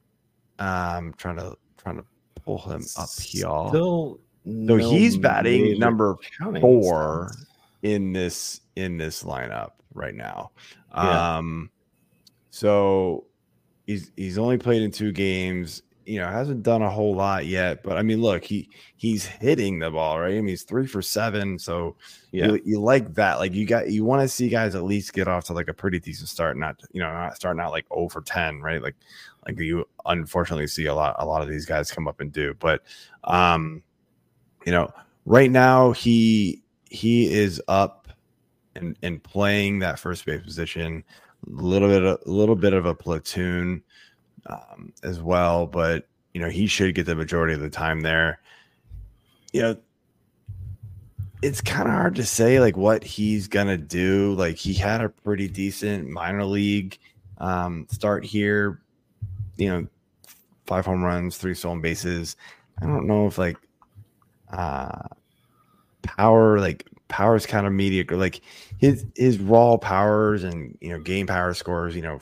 um trying to trying to pull him up here. Still, So he's batting major number counting four stats. in this in this lineup right now. Yeah. Um, so he's he's only played in two games. You know, hasn't done a whole lot yet. But I mean, look, he he's hitting the ball, right? I mean, he's three for seven. So Yeah. you, you like that. Like you got you want to see guys at least get off to like a pretty decent start, not you know not starting out like zero for ten, right? Like like you unfortunately see a lot a lot of these guys come up and do. But um, you know, right now he he is up and and playing that first base position, a little bit a little bit of a platoon um, as well. But you know, he should get the majority of the time there. You know, it's kind of hard to say like what he's gonna do. Like he had a pretty decent minor league um, start here. You know, five home runs, three stolen bases. I don't know if like uh power like power is kind of mediocre. Like his his raw powers and you know game power scores, you know,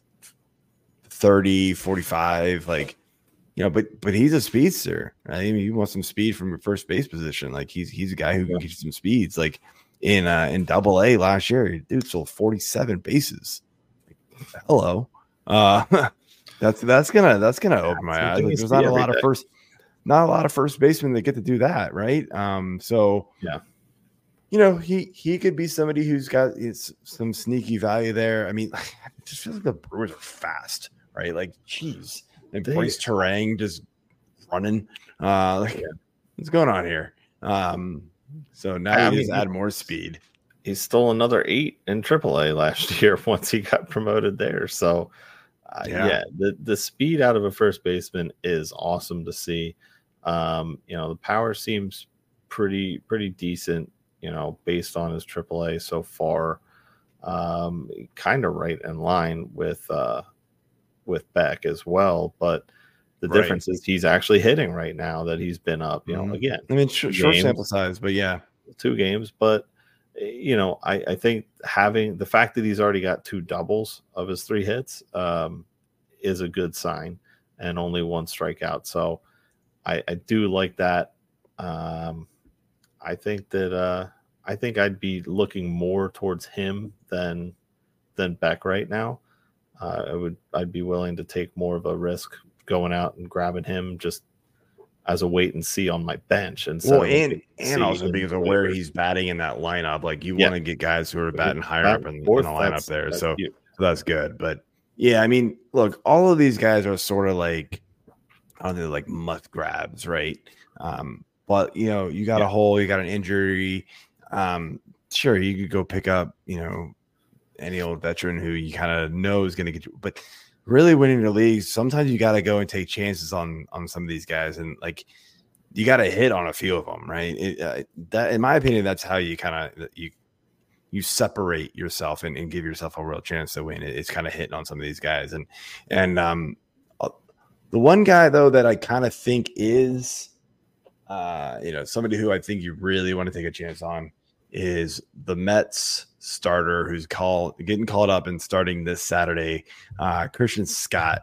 thirty, forty-five, like you know, but but he's a speedster. Right? I mean, you want some speed from your first base position. Like he's he's a guy who can get you some speeds. Like in uh in double A last year, dude sold forty-seven bases. Like, hello. Uh that's that's gonna that's gonna open my eyes. Like, there's not a lot of first not a lot of first basemen that get to do that, right? Um, so Yeah. you know, he he could be somebody who's got it's, some sneaky value there. I mean, it just feels like the Brewers are fast, right? Like, geez, and They- Bryce Terang just running. Uh, like, Yeah. what's going on here? Um, so now I you just mean, add more speed. He stole another eight in triple A last year once he got promoted there. So, uh, Yeah. yeah, the, the speed out of a first baseman is awesome to see. Um, you know, the power seems pretty pretty decent, you know, based on his triple A so far. Um, kind of right in line with uh, with Beck as well. But the Right. difference is he's actually hitting right now that he's been up, you know, Mhm. again. I mean, sh- short Games. sample size, but yeah, two games, but you know, I, I think having the fact that he's already got two doubles of his three hits um, is a good sign, and only one strikeout. So I, I do like that. Um, I think that uh, I think I'd be looking more towards him than than Beck right now. Uh, I would I'd be willing to take more of a risk going out and grabbing him just as a wait and see on my bench. And well, and and also because of where he's batting in that lineup, like you Yeah. want to get guys who are batting higher Bat up in, in the fourth, lineup that's- there. that's So, huge. so that's good. But yeah, I mean, look, all of these guys are sort of like I don't know, like must grabs, right? Um, but you know, you got yeah. a hole, you got an injury. Um, sure, you could go pick up, you know, any old veteran who you kind of know is going to get you, but really winning the league, sometimes you got to go and take chances on on some of these guys, and like you got to hit on a few of them, right? It, uh, that, in my opinion, that's how you kind of you you separate yourself and, and give yourself a real chance to win. It, it's kind of hitting on some of these guys, and and um, the one guy though that I kind of think is, uh, you know, somebody who I think you really want to take a chance on is the Mets starter who's called getting called up and starting this Saturday, uh, Christian Scott.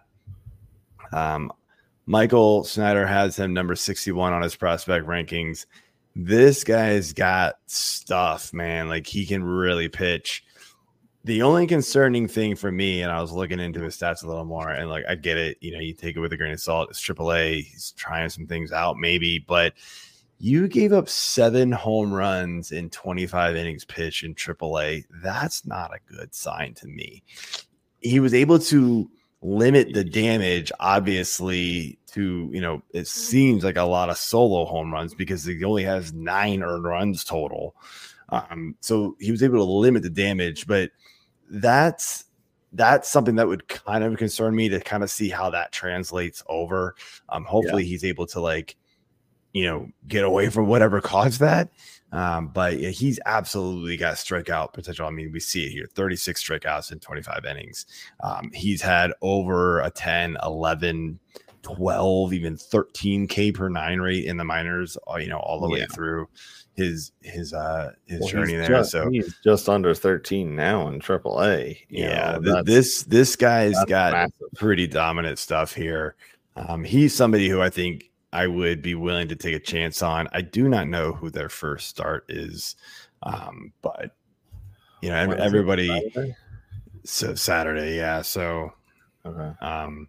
Um, Michael Snyder has him number sixty-one on his prospect rankings. This guy's got stuff, man. Like he can really pitch. The only concerning thing for me, and I was looking into his stats a little more, and like I get it, you know, you take it with a grain of salt. It's triple A. He's trying some things out, maybe, but you gave up seven home runs in twenty-five innings pitched in triple A. That's not a good sign to me. He was able to limit the damage, obviously, to, you know, it seems like a lot of solo home runs because he only has nine earned runs total. Um, so he was able to limit the damage, but that's that's something that would kind of concern me to kind of see how that translates over. Um, hopefully yeah. he's able to like, you know, get away from whatever caused that. Um, but yeah, he's absolutely got strikeout potential. I mean, we see it here, thirty-six strikeouts in twenty-five innings. Um, he's had over a ten, eleven, twelve, even thirteen K per nine rate in the minors, you know, all the yeah. way through his, his, uh, his well, journey there. Just, so he's just under thirteen now in triple A. Yeah. Know, th- this, this guy's got massive. Pretty dominant stuff here. Um, he's somebody who I think I would be willing to take a chance on. I do not know who their first start is, um, but you know, when everybody. Saturday? So Saturday, yeah. So, okay. Um,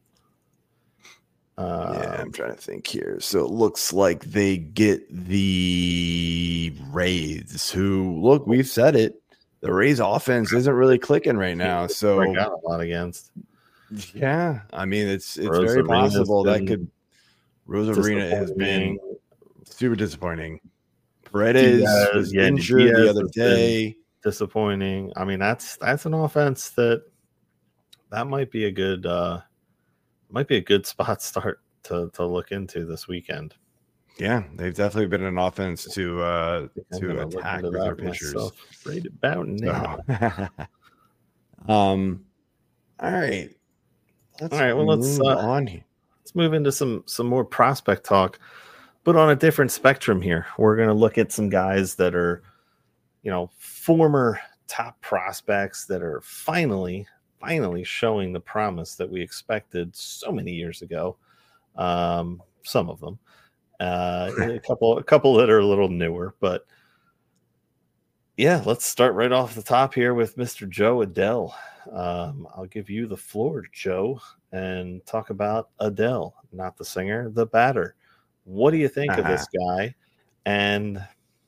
uh, yeah, I'm trying to think here. So it looks like they get the Rays, who look, we've said it. The Rays offense isn't really clicking right now. So got a lot against. Yeah, I mean, it's it's Rosa very Rena's possible been- that could. Rosarina has been super disappointing. Paredes Diaz, was yeah, injured Diaz the other day. Disappointing. I mean, that's that's an offense that that might be a good uh, might be a good spot start to to look into this weekend. Yeah, they've definitely been an offense to uh, to attack with their pitchers. Right about now. So. um. All right. Let's all right. Well, let's uh, on here. Let's move into some some more prospect talk, but on a different spectrum here. We're going to look at some guys that are, you know, former top prospects that are finally, finally showing the promise that we expected so many years ago. Um, some of them, uh, a couple, a couple that are a little newer, but yeah, let's start right off the top here with Mister Jo Adell. Um, I'll give you the floor, Joe, and talk about Adell, not the singer, the batter. What do you think uh-huh. of this guy? And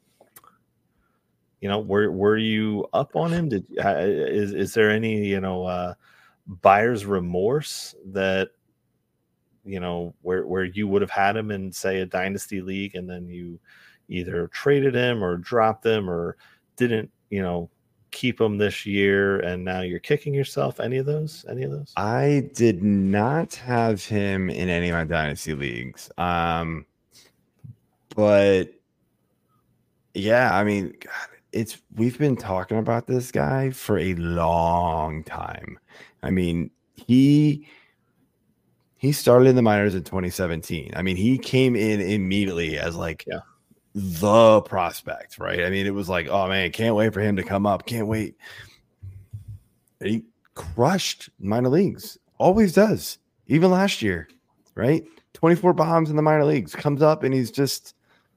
you know, were were you up on him? Did uh, is is there any you know uh, buyer's remorse that you know where where you would have had him in say a dynasty league and then you either traded him or dropped him or didn't you know keep him this year and now you're kicking yourself? Any of those? Any of those? I did not have him in any of my dynasty leagues. Um, but yeah, I mean, God, it's we've been talking about this guy for a long time. I mean, he he started in the minors in twenty seventeen. I mean, he came in immediately as like yeah. the prospect, right? I mean, it was like, oh man, can't wait for him to come up. Can't wait. He crushed minor leagues. Always does. Even last year, right? twenty-four bombs in the minor leagues. Comes up and he's just,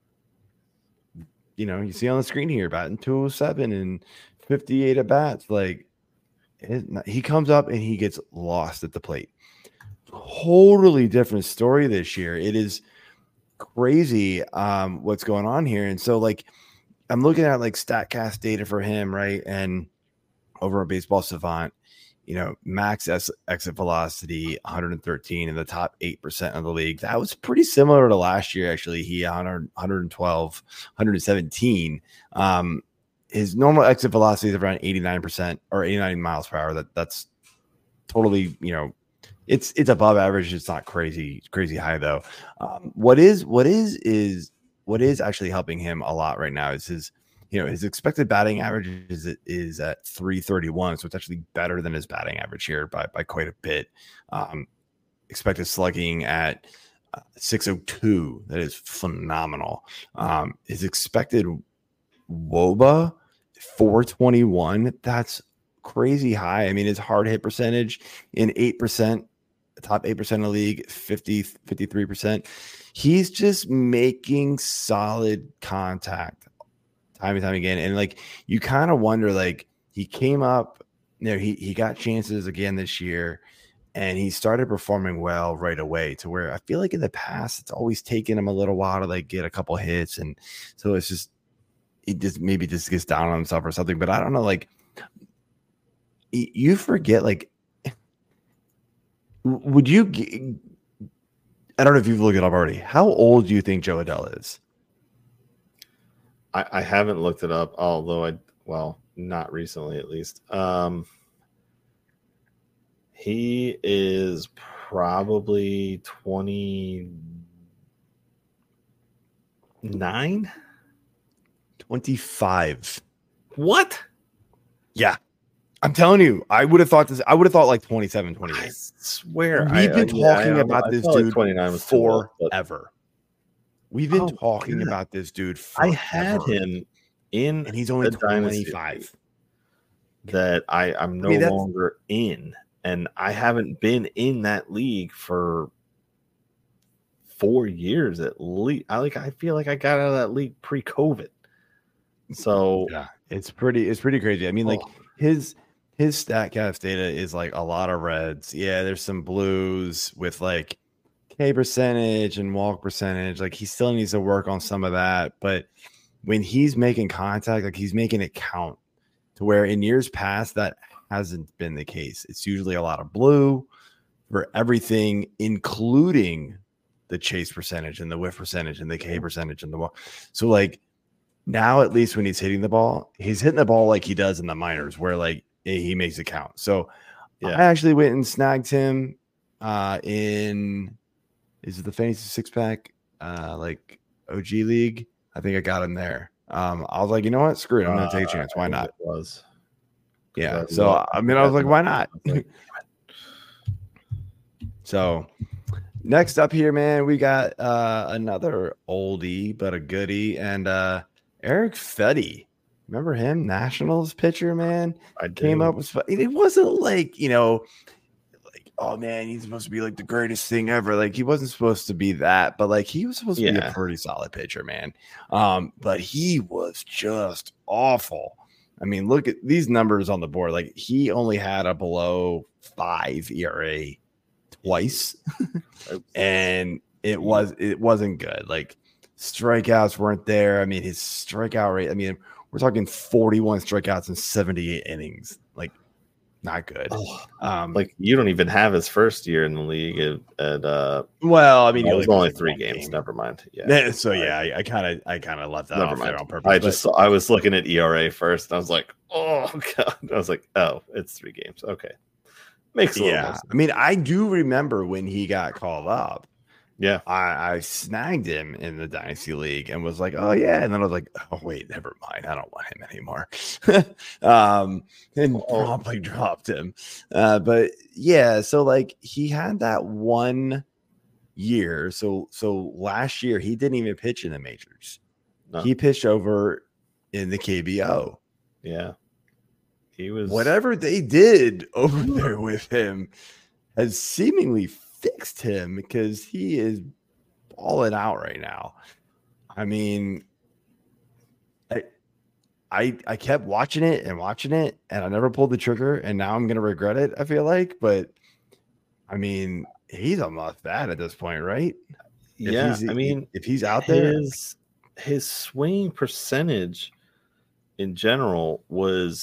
you know, you see on the screen here, batting two oh seven and fifty-eight at bats. Like, it, he comes up and he gets lost at the plate. Totally different story this year. It is crazy um what's going on here. And so like I'm looking at like StatCast data for him, right? And over at Baseball Savant, you know, max exit velocity one hundred thirteen in the top eight percent of the league. That was pretty similar to last year, actually. He one hundred, one twelve, one seventeen. Um, his normal exit velocity is around eighty-nine percent or eighty-nine miles per hour. That that's totally, you know, it's it's above average. It's not crazy, crazy high though. Um, what is what is is what is actually helping him a lot right now is his, you know, his expected batting average is is at three thirty-one, so it's actually better than his batting average here by by quite a bit. Um, expected slugging at uh, six oh two, that is phenomenal. Um, his expected WOBA four twenty-one, that's crazy high. I mean, his hard hit percentage in eight percent, the top eight percent of the league, fifty, fifty-three percent. He's just making solid contact time and time again. And like, you kind of wonder, like, he came up, you know, he, he got chances again this year and he started performing well right away, to where I feel like in the past, it's always taken him a little while to like get a couple hits. And so it's just, it just maybe just gets down on himself or something, but I don't know. Like, you forget, like, would you, I don't know if you've looked it up already. How old do you think Joe Adell is? I, I haven't looked it up, although I, well, not recently at least. Um, he is probably twenty-nine, twenty-five. What? Yeah. I'm telling you, I would have thought this. I would have thought like twenty-seven, twenty-eight. I swear. We've I, been I, yeah, talking I, about I this felt like dude twenty-nine was forever. forever. We've been Oh, talking yeah. about this dude forever. I had him in, and he's only the Dynasty twenty-five. that I, I'm no I mean, longer in, and I haven't been in that league for four years at least. I like. I feel like I got out of that league pre-COVID. So Yeah, it's pretty. It's pretty crazy. I mean, like oh. his his StatCast data is like a lot of reds. Yeah, there's some blues with like K percentage and walk percentage. Like he still needs to work on some of that. But when he's making contact, like he's making it count, to where in years past that hasn't been the case. It's usually a lot of blue for everything, including the chase percentage and the whiff percentage and the K percentage and the walk. So like now, at least when he's hitting the ball, he's hitting the ball like he does in the minors, where like he makes it count. So yeah. I actually went and snagged him uh, in, is it the Fantasy Six Pack, uh, like O G League? I think I got him there. Um, I was like, you know what? Screw it. I'm going to take a chance. Why not? It was. Yeah. So, I mean, I was like, why not? So, next up here, man, we got uh, another oldie, but a goodie. And uh, Erick Fedde. Remember him? Nationals pitcher, man. I do. Came up with, it wasn't like, you know, like, oh man, he's supposed to be like the greatest thing ever. Like he wasn't supposed to be that, but like he was supposed to yeah. be a pretty solid pitcher, man. Um, but he was just awful. I mean, look at these numbers on the board. Like he only had a below five E R A twice, and it was it wasn't good. Like strikeouts weren't there. I mean, his strikeout rate. I mean, we're talking forty-one strikeouts in seventy-eight innings. Like, not good. Oh, um, like you don't even have his first year in the league at, at uh. Well, I mean, it it was only, only three games. Game. Never mind. Yeah. So yeah, I kind of, I kind of left that Never off mind. there on purpose. I but, just, I was looking at E R A first. And I was like, oh god. I was like, oh, it's three games. Okay, makes a yeah. I mean, I do remember when he got called up. Yeah, I, I snagged him in the Dynasty League and was like, oh, yeah. And then I was like, oh, wait, never mind. I don't want him anymore. um, and oh. promptly dropped him. Uh, but yeah, so like he had that one year. So so last year, he didn't even pitch in the majors. No. He pitched over in the K B O. Yeah. He was. Whatever they did over there with him has seemingly fixed him, because he is balling out right now. I mean, I, I I kept watching it and watching it, and I never pulled the trigger, and now I'm gonna regret it, I feel like. But I mean, he's a must bat at this point, right? If yeah, I mean, if he's out there, his his swing percentage in general was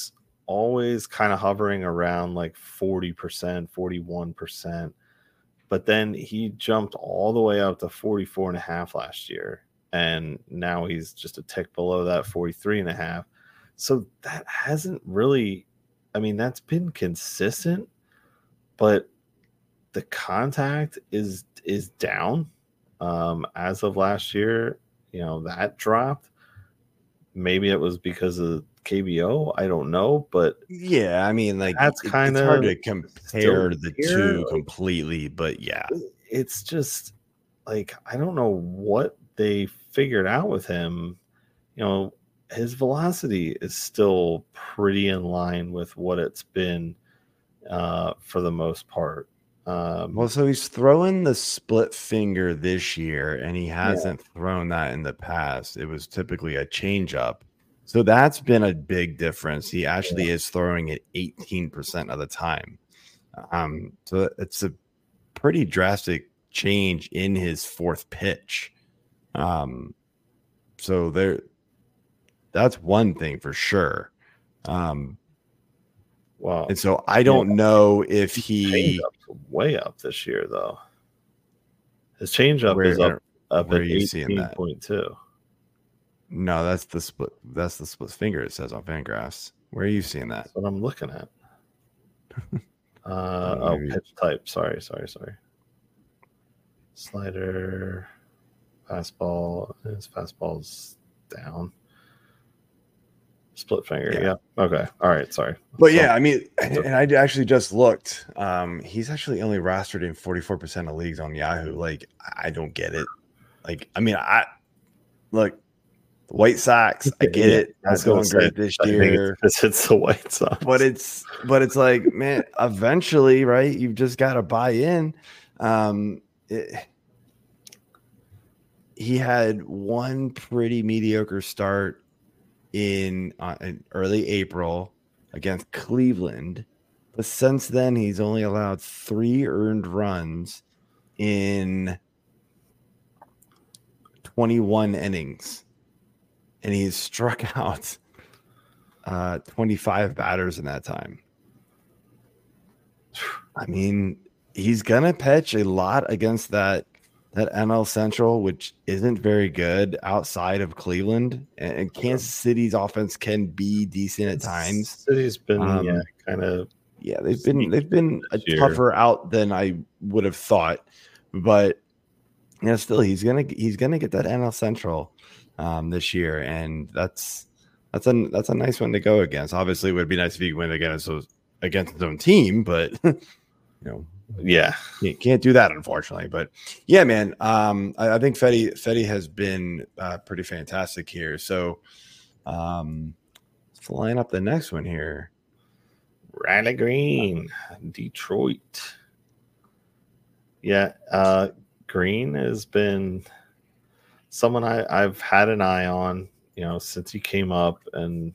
always kind of hovering around like forty percent, forty-one percent. But then he jumped all the way up to forty-four and a half last year. And now he's just a tick below that, forty-three and a half. So that hasn't really, I mean, that's been consistent, but the contact is is down. Um, as of last year, you know, that dropped. Maybe it was because of K B O. I don't know, but yeah, I mean, like that's it, kind it's of hard to compare the here. two Like, completely, but yeah, it's just like I don't know what they figured out with him. You know, his velocity is still pretty in line with what it's been uh, for the most part. Um, well, so he's throwing the split finger this year, and he yeah, hasn't thrown that in the past. It was typically a changeup. So that's been a big difference. He actually yeah. is throwing it eighteen percent of the time. Um, so it's a pretty drastic change in his fourth pitch. Um, so there, that's one thing for sure. Um, Wow. and so I don't Yeah. know if he Changeup's way up this year, though. His changeup Where- is up up where at are you seeing eighteen that? point two. No, that's the split. That's the split finger. It says on Fangraphs. Where are you seeing that? That's what I'm looking at. uh, oh, Maybe. pitch type. Sorry, sorry, sorry. Slider, fastball. His fastball's down. Split finger. Yeah. Yeah. Okay. All right. Sorry. But So- yeah, I mean, and I actually just looked. Um, he's actually only rostered in forty-four percent of leagues on Yahoo. Like, I don't get it. Like, I mean, I look, the White Sox. I get Yeah, it. I was That's gonna going say, great this I think year. it's 'cause it's the White Sox. But it's but it's like, man, eventually, right? You've just got to buy in. Um, it, he had one pretty mediocre start in, uh, in early April against Cleveland, but since then he's only allowed three earned runs in twenty-one innings, and he's struck out uh, twenty-five batters in that time. I mean, he's gonna pitch a lot against that that N L Central, which isn't very good outside of Cleveland, and Kansas City's offense can be decent at times. City's been Um, yeah, kind of Yeah, they've been they've been a This year. tougher out than I would have thought, but you know, still he's gonna he's gonna get that N L Central um, this year, and that's that's a that's a nice one to go against. Obviously, it would be nice if he could win against those against his own team, but you know, yeah. can't, can't do that unfortunately. But yeah, man, um, I, I think Fetty Fetty has been uh, pretty fantastic here. So um, let's line up the next one here. Riley Green, Detroit. Yeah, uh, Green has been someone I, I've had an eye on, you know, since he came up, and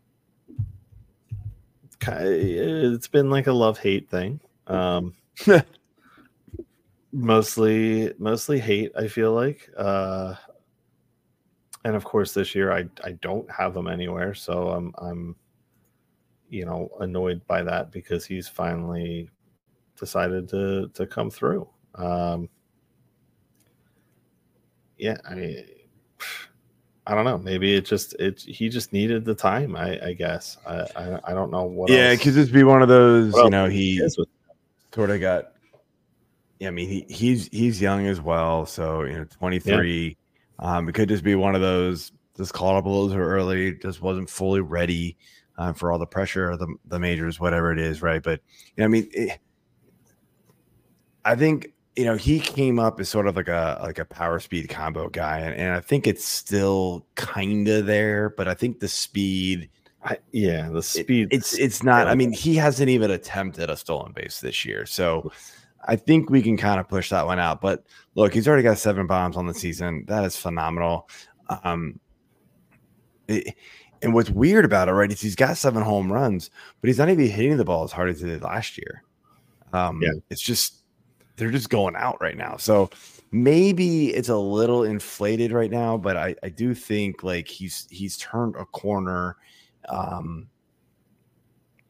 ki- it's been like a love-hate thing. Um, mostly, mostly hate, I feel like. Uh, and of course, this year I I don't have him anywhere, so I'm I'm you know annoyed by that because he's finally decided to to come through. Um, yeah, I I don't know. Maybe it just it he just needed the time. I I guess I I, I don't know what. Yeah, else- it could just be one of those. what You else know, he is with- sort of got. Yeah, I mean, he he's he's young as well, so you know, twenty-three. Um, it could just be one of those. Just caught up a little too early. Just wasn't fully ready uh, for all the pressure of the the majors, whatever it is, right? But you know, I mean, it, I think you know he came up as sort of like a like a power speed combo guy, and, and I think it's still kind of there, but I think the speed. I, yeah, the it- speed. it's it's not. I mean, he hasn't even attempted a stolen base this year, so I think we can kind of push that one out. But look, he's already got seven bombs on the season. That is phenomenal. Um, it- and what's weird about it, right, is he's got seven home runs, but he's not even hitting the ball as hard as he did last year. Um, Yeah. it's just they're just going out right now. So maybe it's a little inflated right now, but I, I do think like he's he's turned a corner. Um,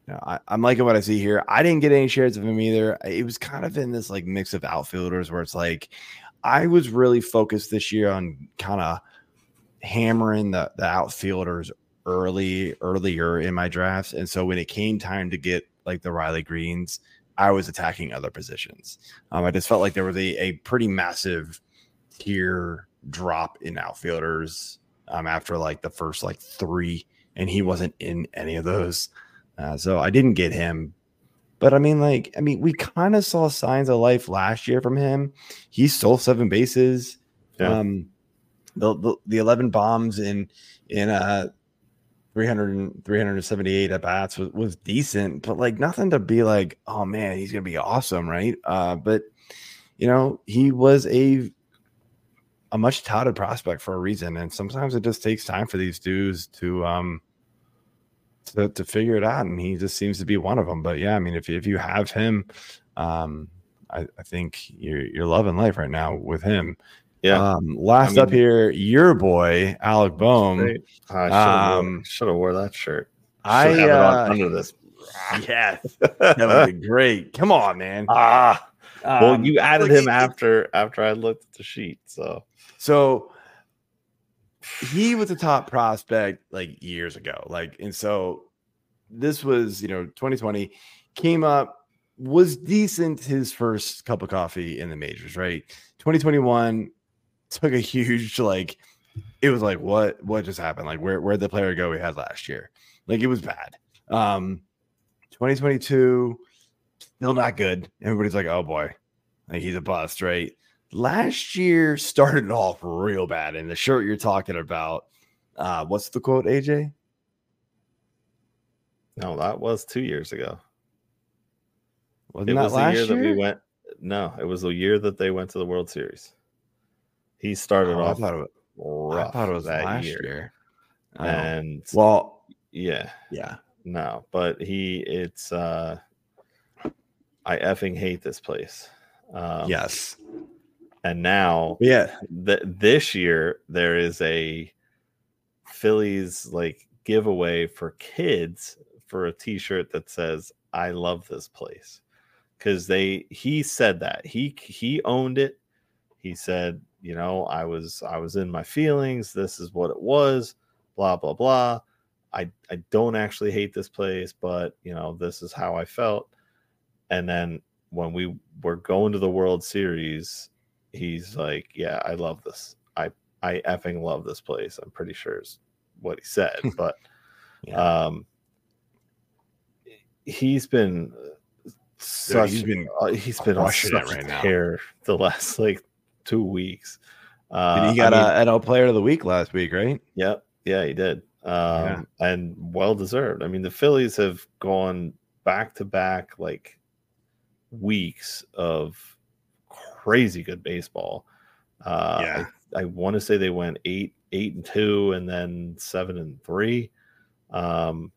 No, I, I'm liking what I see here. I didn't get any shares of him either. It was kind of in this like mix of outfielders where it's like I was really focused this year on kind of hammering the, the outfielders early, earlier in my drafts. And so when it came time to get like the Riley Greens, I was attacking other positions. Um, I just felt like there was a, a pretty massive tier drop in outfielders um, after like the first like three, and he wasn't in any of those. Uh, so I didn't get him. But I mean, like, I mean, we kind of saw signs of life last year from him. He stole seven bases. Yeah. Um, the, the the eleven bombs in in uh three hundred, three seventy-eight at bats was, was decent, but like nothing to be like, oh man, he's gonna be awesome, right? Uh, but you know, he was a a much touted prospect for a reason, and sometimes it just takes time for these dudes to um to, to figure it out, and he just seems to be one of them. But yeah, I mean, if if you have him, um, I, I think you're you're loving life right now with him. Yeah. Um, last I mean, up here, your boy Alec Bohm. I should have Um, wore, wore that shirt. I Should have it on uh, under this. yes, that would be great. Come on, man. Ah, well, Um, you added like, him it- after after I looked at the sheet, so So he was a top prospect like years ago. Like, and so this was, you know, twenty twenty came up, was decent his first cup of coffee in the majors, right? twenty twenty-one took a huge, like, it was like, what, what just happened? Like, where, where'd the player go we had last year? Like, it was bad. Um, twenty twenty-two, still not good. Everybody's like, oh boy, like he's a bust, right? Last year started off real bad. And the shirt you're talking about, uh, what's the quote, A J? no, that was two years ago. Wasn't It that was the last year year? that we went. No, it was the year that they went to the World Series. He started Oh, I off thought it was, I rough thought it was that last year, year. Oh. and Well, yeah, yeah. no, but he, it's, uh, I effing hate this place. Um, Yes. and now, Yeah. th- this year there is a Phillies like giveaway for kids for a T-shirt that says "I love this place," because they he said that he he owned it. He said, you know, I was I was in my feelings. This is what it was. Blah blah blah. I I don't actually hate this place, but you know, this is how I felt. And then when we were going to the World Series, he's like, yeah, I love this. I I effing love this place. I'm pretty sure is what he said, but Yeah. um, he's been such he's been uh, he's been on crushing it such right a now. tear the last like two weeks. Uh, Did he got I mean, a N L Player of the Week last week, right? yeah, yeah, he did, um, Yeah. and well deserved. I mean, the Phillies have gone back to back like weeks of crazy good baseball. Uh, Yeah. I, I want to say they went eight, eight and two, and then seven and three. Um,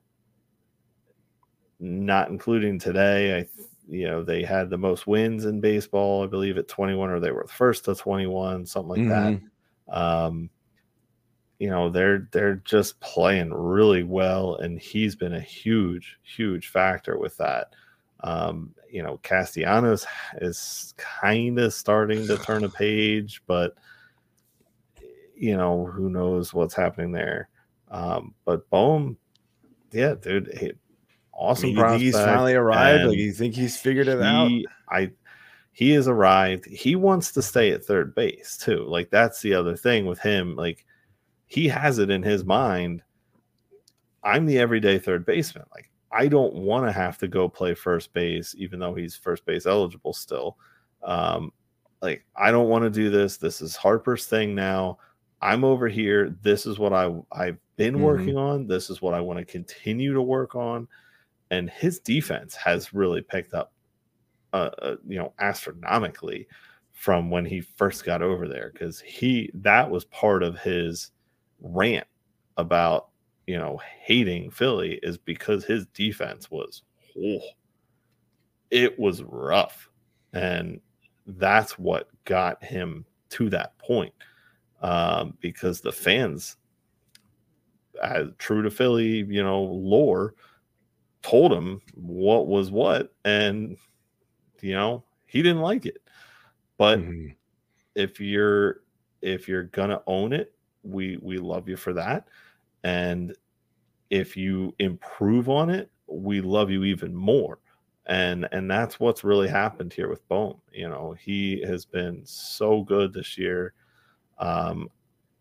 not including today. I, you know, they had the most wins in baseball, I believe, at twenty-one, or they were first to twenty-one, something like Mhm. that. Um, you know, they're they're just playing really well, and he's been a huge, huge factor with that. Um, you know, Castellanos is kind of starting to turn a page, but you know, who knows what's happening there. Um, but Bohm, yeah, dude, he, I awesome mean, you think he's prospect, finally arrived? Like, and you think he's figured it out? he, I, he has arrived. He wants to stay at third base too. Like, that's the other thing with him. Like, he has it in his mind, I'm the everyday third baseman. Like, I don't want to have to go play first base, even though he's first base eligible still. Um, like, I don't want to do this. This is Harper's thing now. I'm over here. This is what I, I've been Mhm. working on. This is what I want to continue to work on. And his defense has really picked up, uh, uh, you know, astronomically from when he first got over there. Because he, that was part of his rant about, you know, hating Philly, is because his defense was, oh, it was rough. And that's what got him to that point. Um, because the fans, as true to Philly, you know, lore, told him what was what, and you know he didn't like it. But mm-hmm. if you're if you're gonna own it, we we love you for that. And if you improve on it, we love you even more. And and that's what's really happened here with Bohm. You know, he has been so good this year. Um,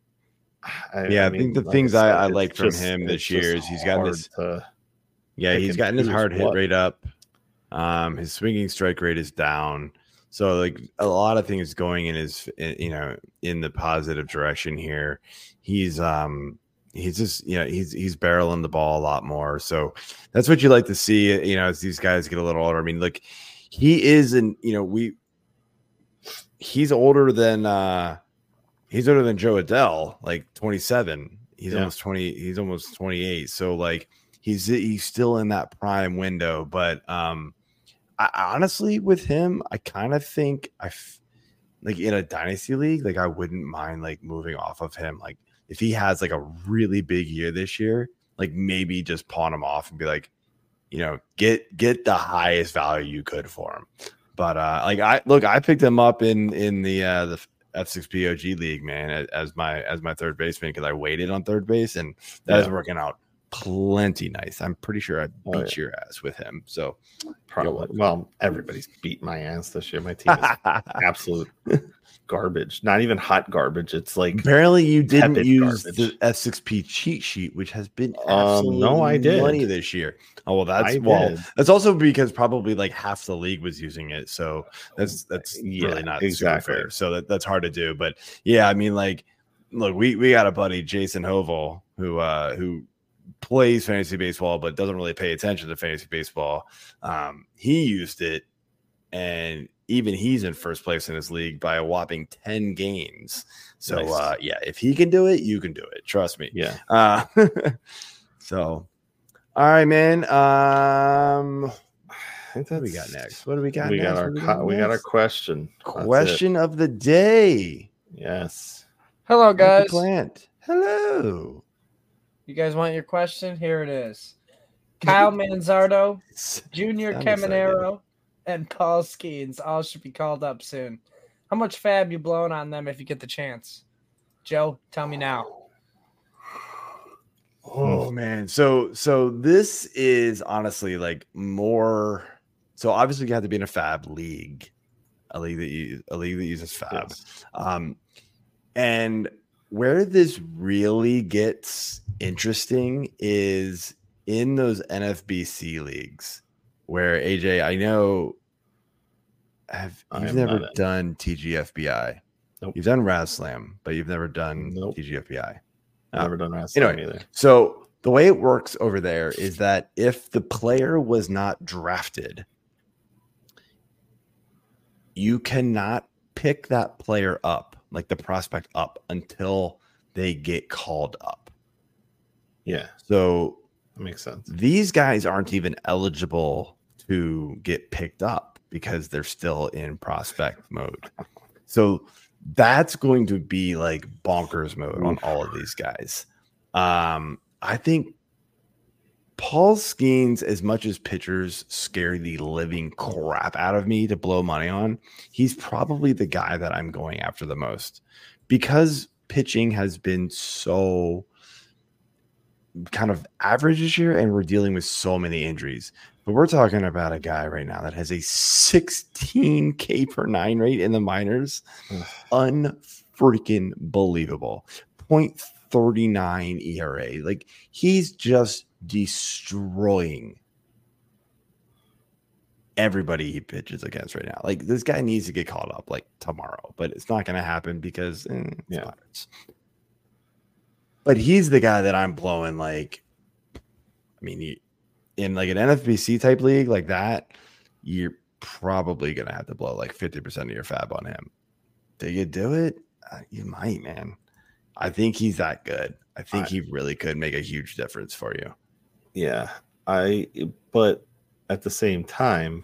I, yeah, I, I mean, think the like things I, said, I, I like from just, him this year is he's gotten his to yeah he's gotten his hard hit what. rate up. Um, his swinging strike rate is down. So like a lot of things going in his you know in the positive direction here. He's um he's just you know he's he's barreling the ball a lot more. So that's what you like to see. You know, as these guys get a little older. I mean, look, he is an you know we he's older than. uh He's older than Joe Adele, like twenty-seven. He's yeah. almost twenty. He's almost twenty-eight. So like he's he's still in that prime window. But um, I, honestly, with him, I kind of think I like in a dynasty league, like I wouldn't mind like moving off of him. Like if he has like a really big year this year, like maybe just pawn him off and be like, you know, get get the highest value you could for him. But uh, like I look, I picked him up in in the uh, the. F six P O G league, man, as my as my third baseman because I waited on third base and that yeah. is working out plenty nice. I'm pretty sure I beat oh, yeah. your ass with him. So probably well, everybody's beat my ass this year. My team is absolute garbage. Not even hot garbage. It's like apparently you didn't use garbage. The F six P cheat sheet, which has been absolutely um, no, I did money this year. Oh well, that's I well. Did. That's also because probably like half the league was using it, so that's that's yeah, really not exactly fair. So that, that's hard to do. But yeah, I mean, like, look, we we got a buddy, Jason Hovel, who uh, who plays fantasy baseball but doesn't really pay attention to fantasy baseball. Um, he used it, and even he's in first place in his league by a whopping ten games. So nice. uh, yeah, if he can do it, you can do it. Trust me. Yeah. Uh, so. All right, man. Um, what do we got next? What do we got we next? Got our, we, got we got our question. Question of the day. Yes. Hello, guys. Plant. Hello. You guys want your question? Here it is. Kyle Manzardo, Junior Caminero, and Paul Skeens all should be called up soon. How much fab you blowing on them if you get the chance? Joe, tell me now. Oh man, so so this is honestly like more. So obviously you have to be in a fab league, a league that you a league that uses fab, yes. um, and where this really gets interesting is in those N F B C leagues, where A J, I know, have you've never done T G F B I. Nope. You've done RazSlam, but you've never done nope. T G F B I. I've never done RazSlam anyway, either. So the way it works over there is that if the player was not drafted, you cannot pick that player up, like the prospect up, until they get called up. Yeah. So that makes sense. These guys aren't even eligible to get picked up because they're still in prospect mode. So that's going to be like bonkers mode on all of these guys. Um, I think Paul Skeens, as much as pitchers scare the living crap out of me to blow money on, he's probably the guy that I'm going after the most because pitching has been so kind of average this year and we're dealing with so many injuries. But we're talking about a guy right now that has a sixteen K per nine rate in the minors. Unfreaking believable. point three nine E R A. Like he's just destroying everybody he pitches against right now. Like this guy needs to get called up like tomorrow, but it's not going to happen because eh, it's yeah. Pirates. But he's the guy that I'm blowing. Like, I mean, he, in like an N F B C type league like that, you're probably going to have to blow like fifty percent of your fab on him. Do you do it? Uh, you might, man. I think he's that good. I think I, he really could make a huge difference for you. Yeah. I, but at the same time,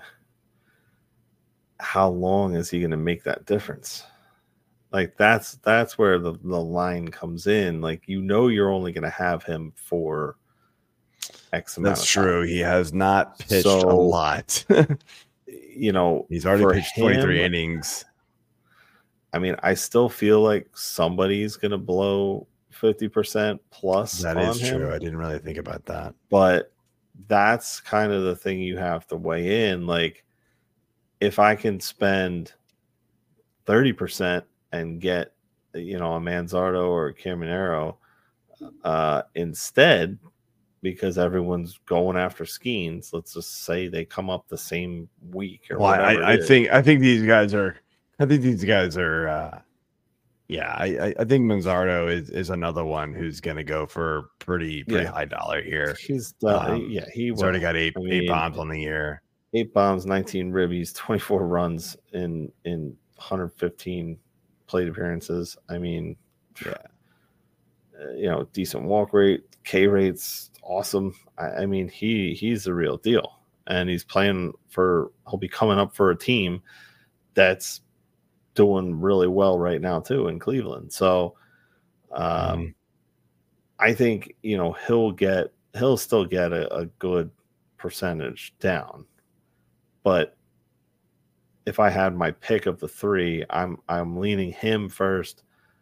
how long is he going to make that difference? Like that's, that's where the, the line comes in. Like, you know, you're only going to have him for X amount. That's of time. true. He has not pitched So, a lot. You know, He's already for pitched twenty-three him, innings. I mean, I still feel like somebody's going to blow fifty percent plus. That on is him, true. I didn't really think about that. but that's kind of the thing you have to weigh in. Like, if I can spend thirty percent and get, you know, a Manzardo or a Caminero uh, instead, because everyone's going after Skeens, let's just say they come up the same week or Well, whatever. I, I it is. think I think these guys are. I think these guys are. Uh, yeah, I, I I think Manzardo is is another one who's going to go for pretty pretty Yeah. high dollar here. he's done. Um, yeah, he He's already will. got eight I eight mean, bombs on the year. eight bombs, nineteen ribbies, twenty-four runs in in one hundred fifteen plate appearances. I mean, Yeah. uh, you know, decent walk rate, K rate's awesome. I, I mean, he he's the real deal, and he's playing for. He'll be coming up for a team that's doing really well right now too in Cleveland. So, um, Mhm. I think you know he'll get he'll still get a, a good percentage down, but if I had my pick of the three, I'm I'm leaning him first.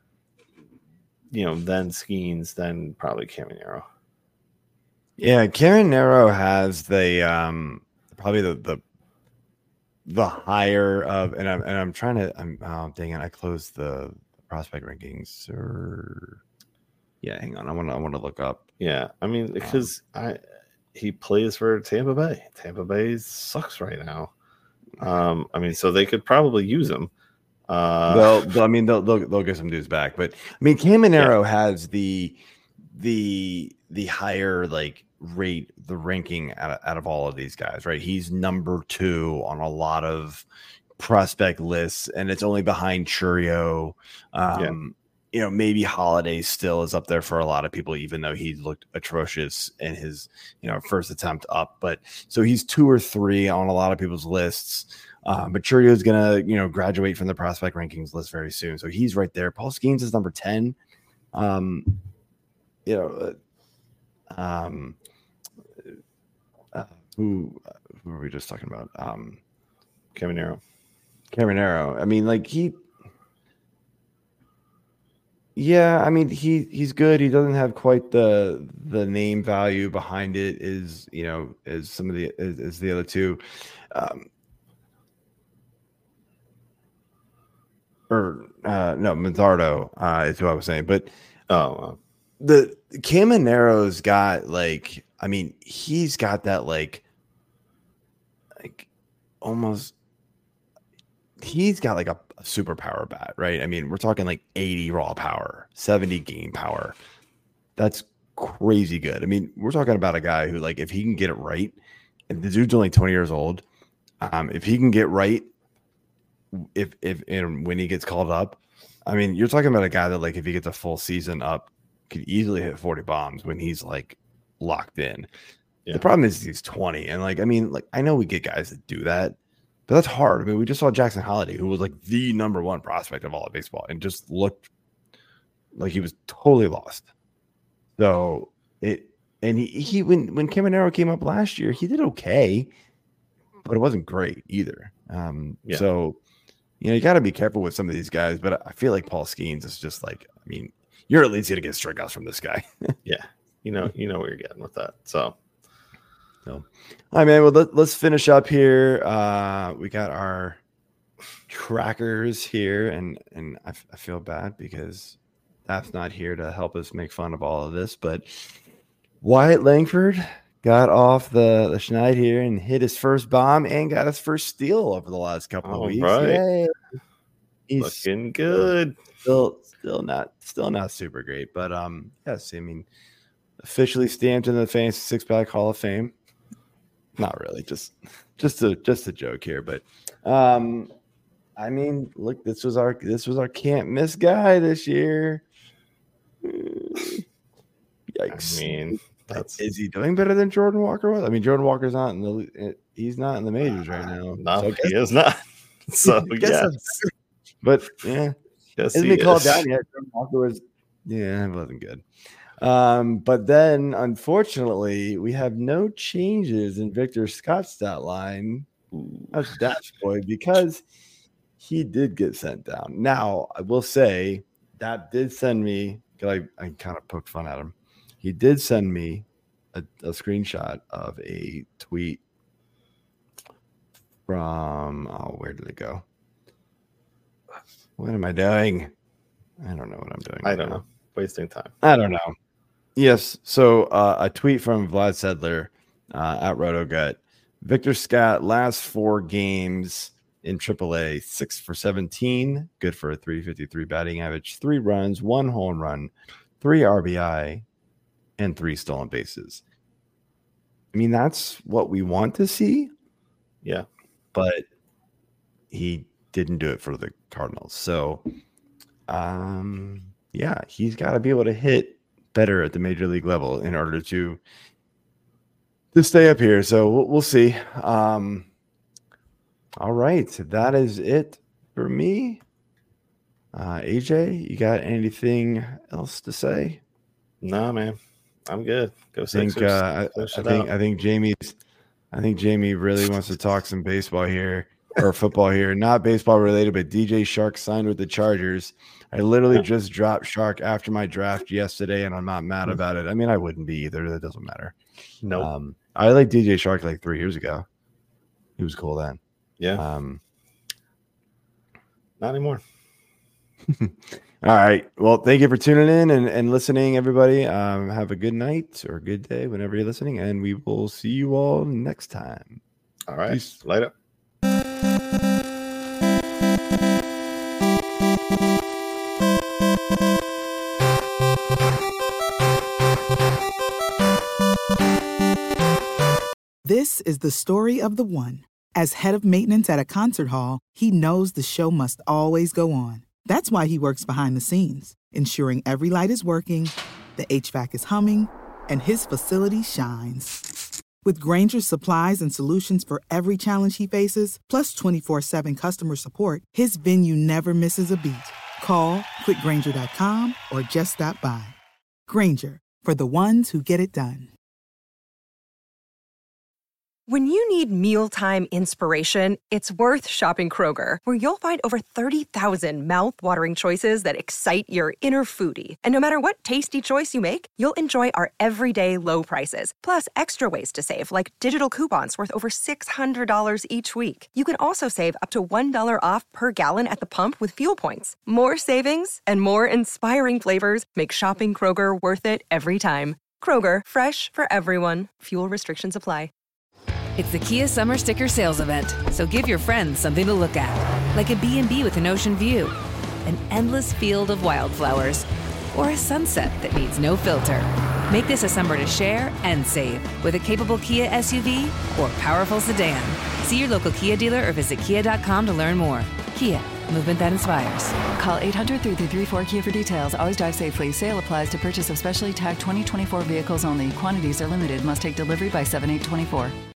You know, then Skeens, then probably Caminero. Yeah, Karen Nero has the um probably the the the higher of and I'm and I'm trying to I'm oh dang it, I closed the prospect rankings or yeah, hang on. I want to I want to look up. Yeah, I mean because I he plays for Tampa Bay. Tampa Bay sucks right now. Um, I mean, so they could probably use him. Uh, They'll, they'll I mean they'll, they'll they'll get some dudes back, but I mean Caminero has the the the higher like rate the ranking out of, out of all of these guys, right? He's number two on a lot of prospect lists, and it's only behind Churio. Um, you know, maybe Holiday still is up there for a lot of people, even though he looked atrocious in his you know first attempt up. But so he's two or three on a lot of people's lists. Um, but Churio is gonna you know graduate from the prospect rankings list very soon, so he's right there. Paul Skeens is number ten. Um, you know, uh, um, uh, who who were we just talking about? Um, Caminero. Caminero. I mean, like he, yeah. I mean, he he's good. He doesn't have quite the the name value behind it. Is you know as some of the as, as the other two. Um, or uh, no, Manzardo uh, is who I was saying, but Oh, uh, the Caminero's got like, I mean, he's got that like, like almost, he's got like a, a superpower bat, right? I mean, we're talking like eighty raw power, seventy game power. That's crazy good. I mean, we're talking about a guy who, like, if he can get it right, and the dude's only twenty years old, um, if he can get right, if if and when he gets called up, I mean, you're talking about a guy that, like, if he gets a full season up, could easily hit forty bombs when he's like locked in. Yeah. The problem is he's twenty, and like, I mean, like, I know we get guys that do that, but that's hard. I mean, we just saw Jackson Holiday, who was like the number one prospect of all of baseball, and just looked like he was totally lost. So it, and he he when when Caminero came up last year, he did okay, but it wasn't great either. Um, Yeah. so you know, you got to be careful with some of these guys, but I feel like Paul Skeens is just like, I mean, you're at least going to get strikeouts from this guy. yeah, you know, you know where you're getting with that. So, So, all right, man. Well, let, let's finish up here. Uh, we got our trackers here, and and I, f- I feel bad because that's not here to help us make fun of all of this. But Wyatt Langford got off the the schneid here and hit his first bomb and got his first steal over the last couple All of weeks. right. Yay. He's looking good. still still not still not super great, but um, yes, I mean, officially stamped in the Fantasy Six Pack Hall of Fame. Not really, just just a just a joke here, but um, I mean, look, this was our this was our can't miss guy this year. Yikes! I mean, that's Is he doing better than Jordan Walker was? I mean, Jordan Walker's not in the he's not in the majors right now. no, So I guess- he is not. So I guess yeah, that's- but yeah, yes, hasn't he been called is. down yet. Jordan Walker was, yeah, it wasn't good. Um, but then, unfortunately, we have no changes in Victor Scott's stat line. That's Dashboy because he did get sent down. Now, I will say that did send me, I, I kind of poked fun at him. He did send me a, a screenshot of a tweet from, oh, where did it go? What am I doing? I don't know what I'm doing. I don't now. know. Wasting time. I don't know. Yes. So uh, a tweet from Vlad Sedler uh, at RotoGut. Victor Scott, last four games in triple A, six for seventeen, good for a three fifty-three batting average, three runs, one home run, three R B I, and three stolen bases. I mean, that's what we want to see. Yeah. But he didn't do it for the Cardinals. So, um, yeah, he's got to be able to hit better at the major league level in order to to stay up here. So we'll, we'll see. Um, all right, that is it for me. Uh, A J, you got anything else to say? No, man, I'm good. Go I think, Sixers. uh, I, I think I think Jamie's. I think Jamie really wants to talk some baseball here or football here. Not baseball related, but D J Shark signed with the Chargers. I literally yeah. just dropped Shark after my draft yesterday, and I'm not mad about it. I mean, I wouldn't be either. That doesn't matter. No, nope. um, I liked D J Shark like three years ago. He was cool then. Yeah. Um, not anymore. All right. Well, thank you for tuning in and, and listening, everybody. Um, have a good night or a good day whenever you're listening, and we will see you all next time. All right. Peace. Later. This is the story of the one. As head of maintenance at a concert hall, he knows the show must always go on. That's why he works behind the scenes, ensuring every light is working, the H V A C is humming, and his facility shines. With Grainger's supplies and solutions for every challenge he faces, plus twenty-four seven customer support, his venue never misses a beat. Call quick grainger dot com or just stop by. Grainger, for the ones who get it done. When you need mealtime inspiration, it's worth shopping Kroger, where you'll find over thirty thousand mouth-watering choices that excite your inner foodie. And no matter what tasty choice you make, you'll enjoy our everyday low prices, plus extra ways to save, like digital coupons worth over six hundred dollars each week. You can also save up to one dollar off per gallon at the pump with fuel points. More savings and more inspiring flavors make shopping Kroger worth it every time. Kroger, fresh for everyone. Fuel restrictions apply. It's the Kia Summer Sticker Sales Event, so give your friends something to look at, like a B and B with an ocean view, an endless field of wildflowers, or a sunset that needs no filter. Make this a summer to share and save with a capable Kia S U V or powerful sedan. See your local Kia dealer or visit kia dot com to learn more. Kia, movement that inspires. Call eight hundred, three three three, four K I A for details. Always drive safely. Sale applies to purchase of specially tagged twenty twenty-four vehicles only. Quantities are limited. Must take delivery by seven eight twenty-four.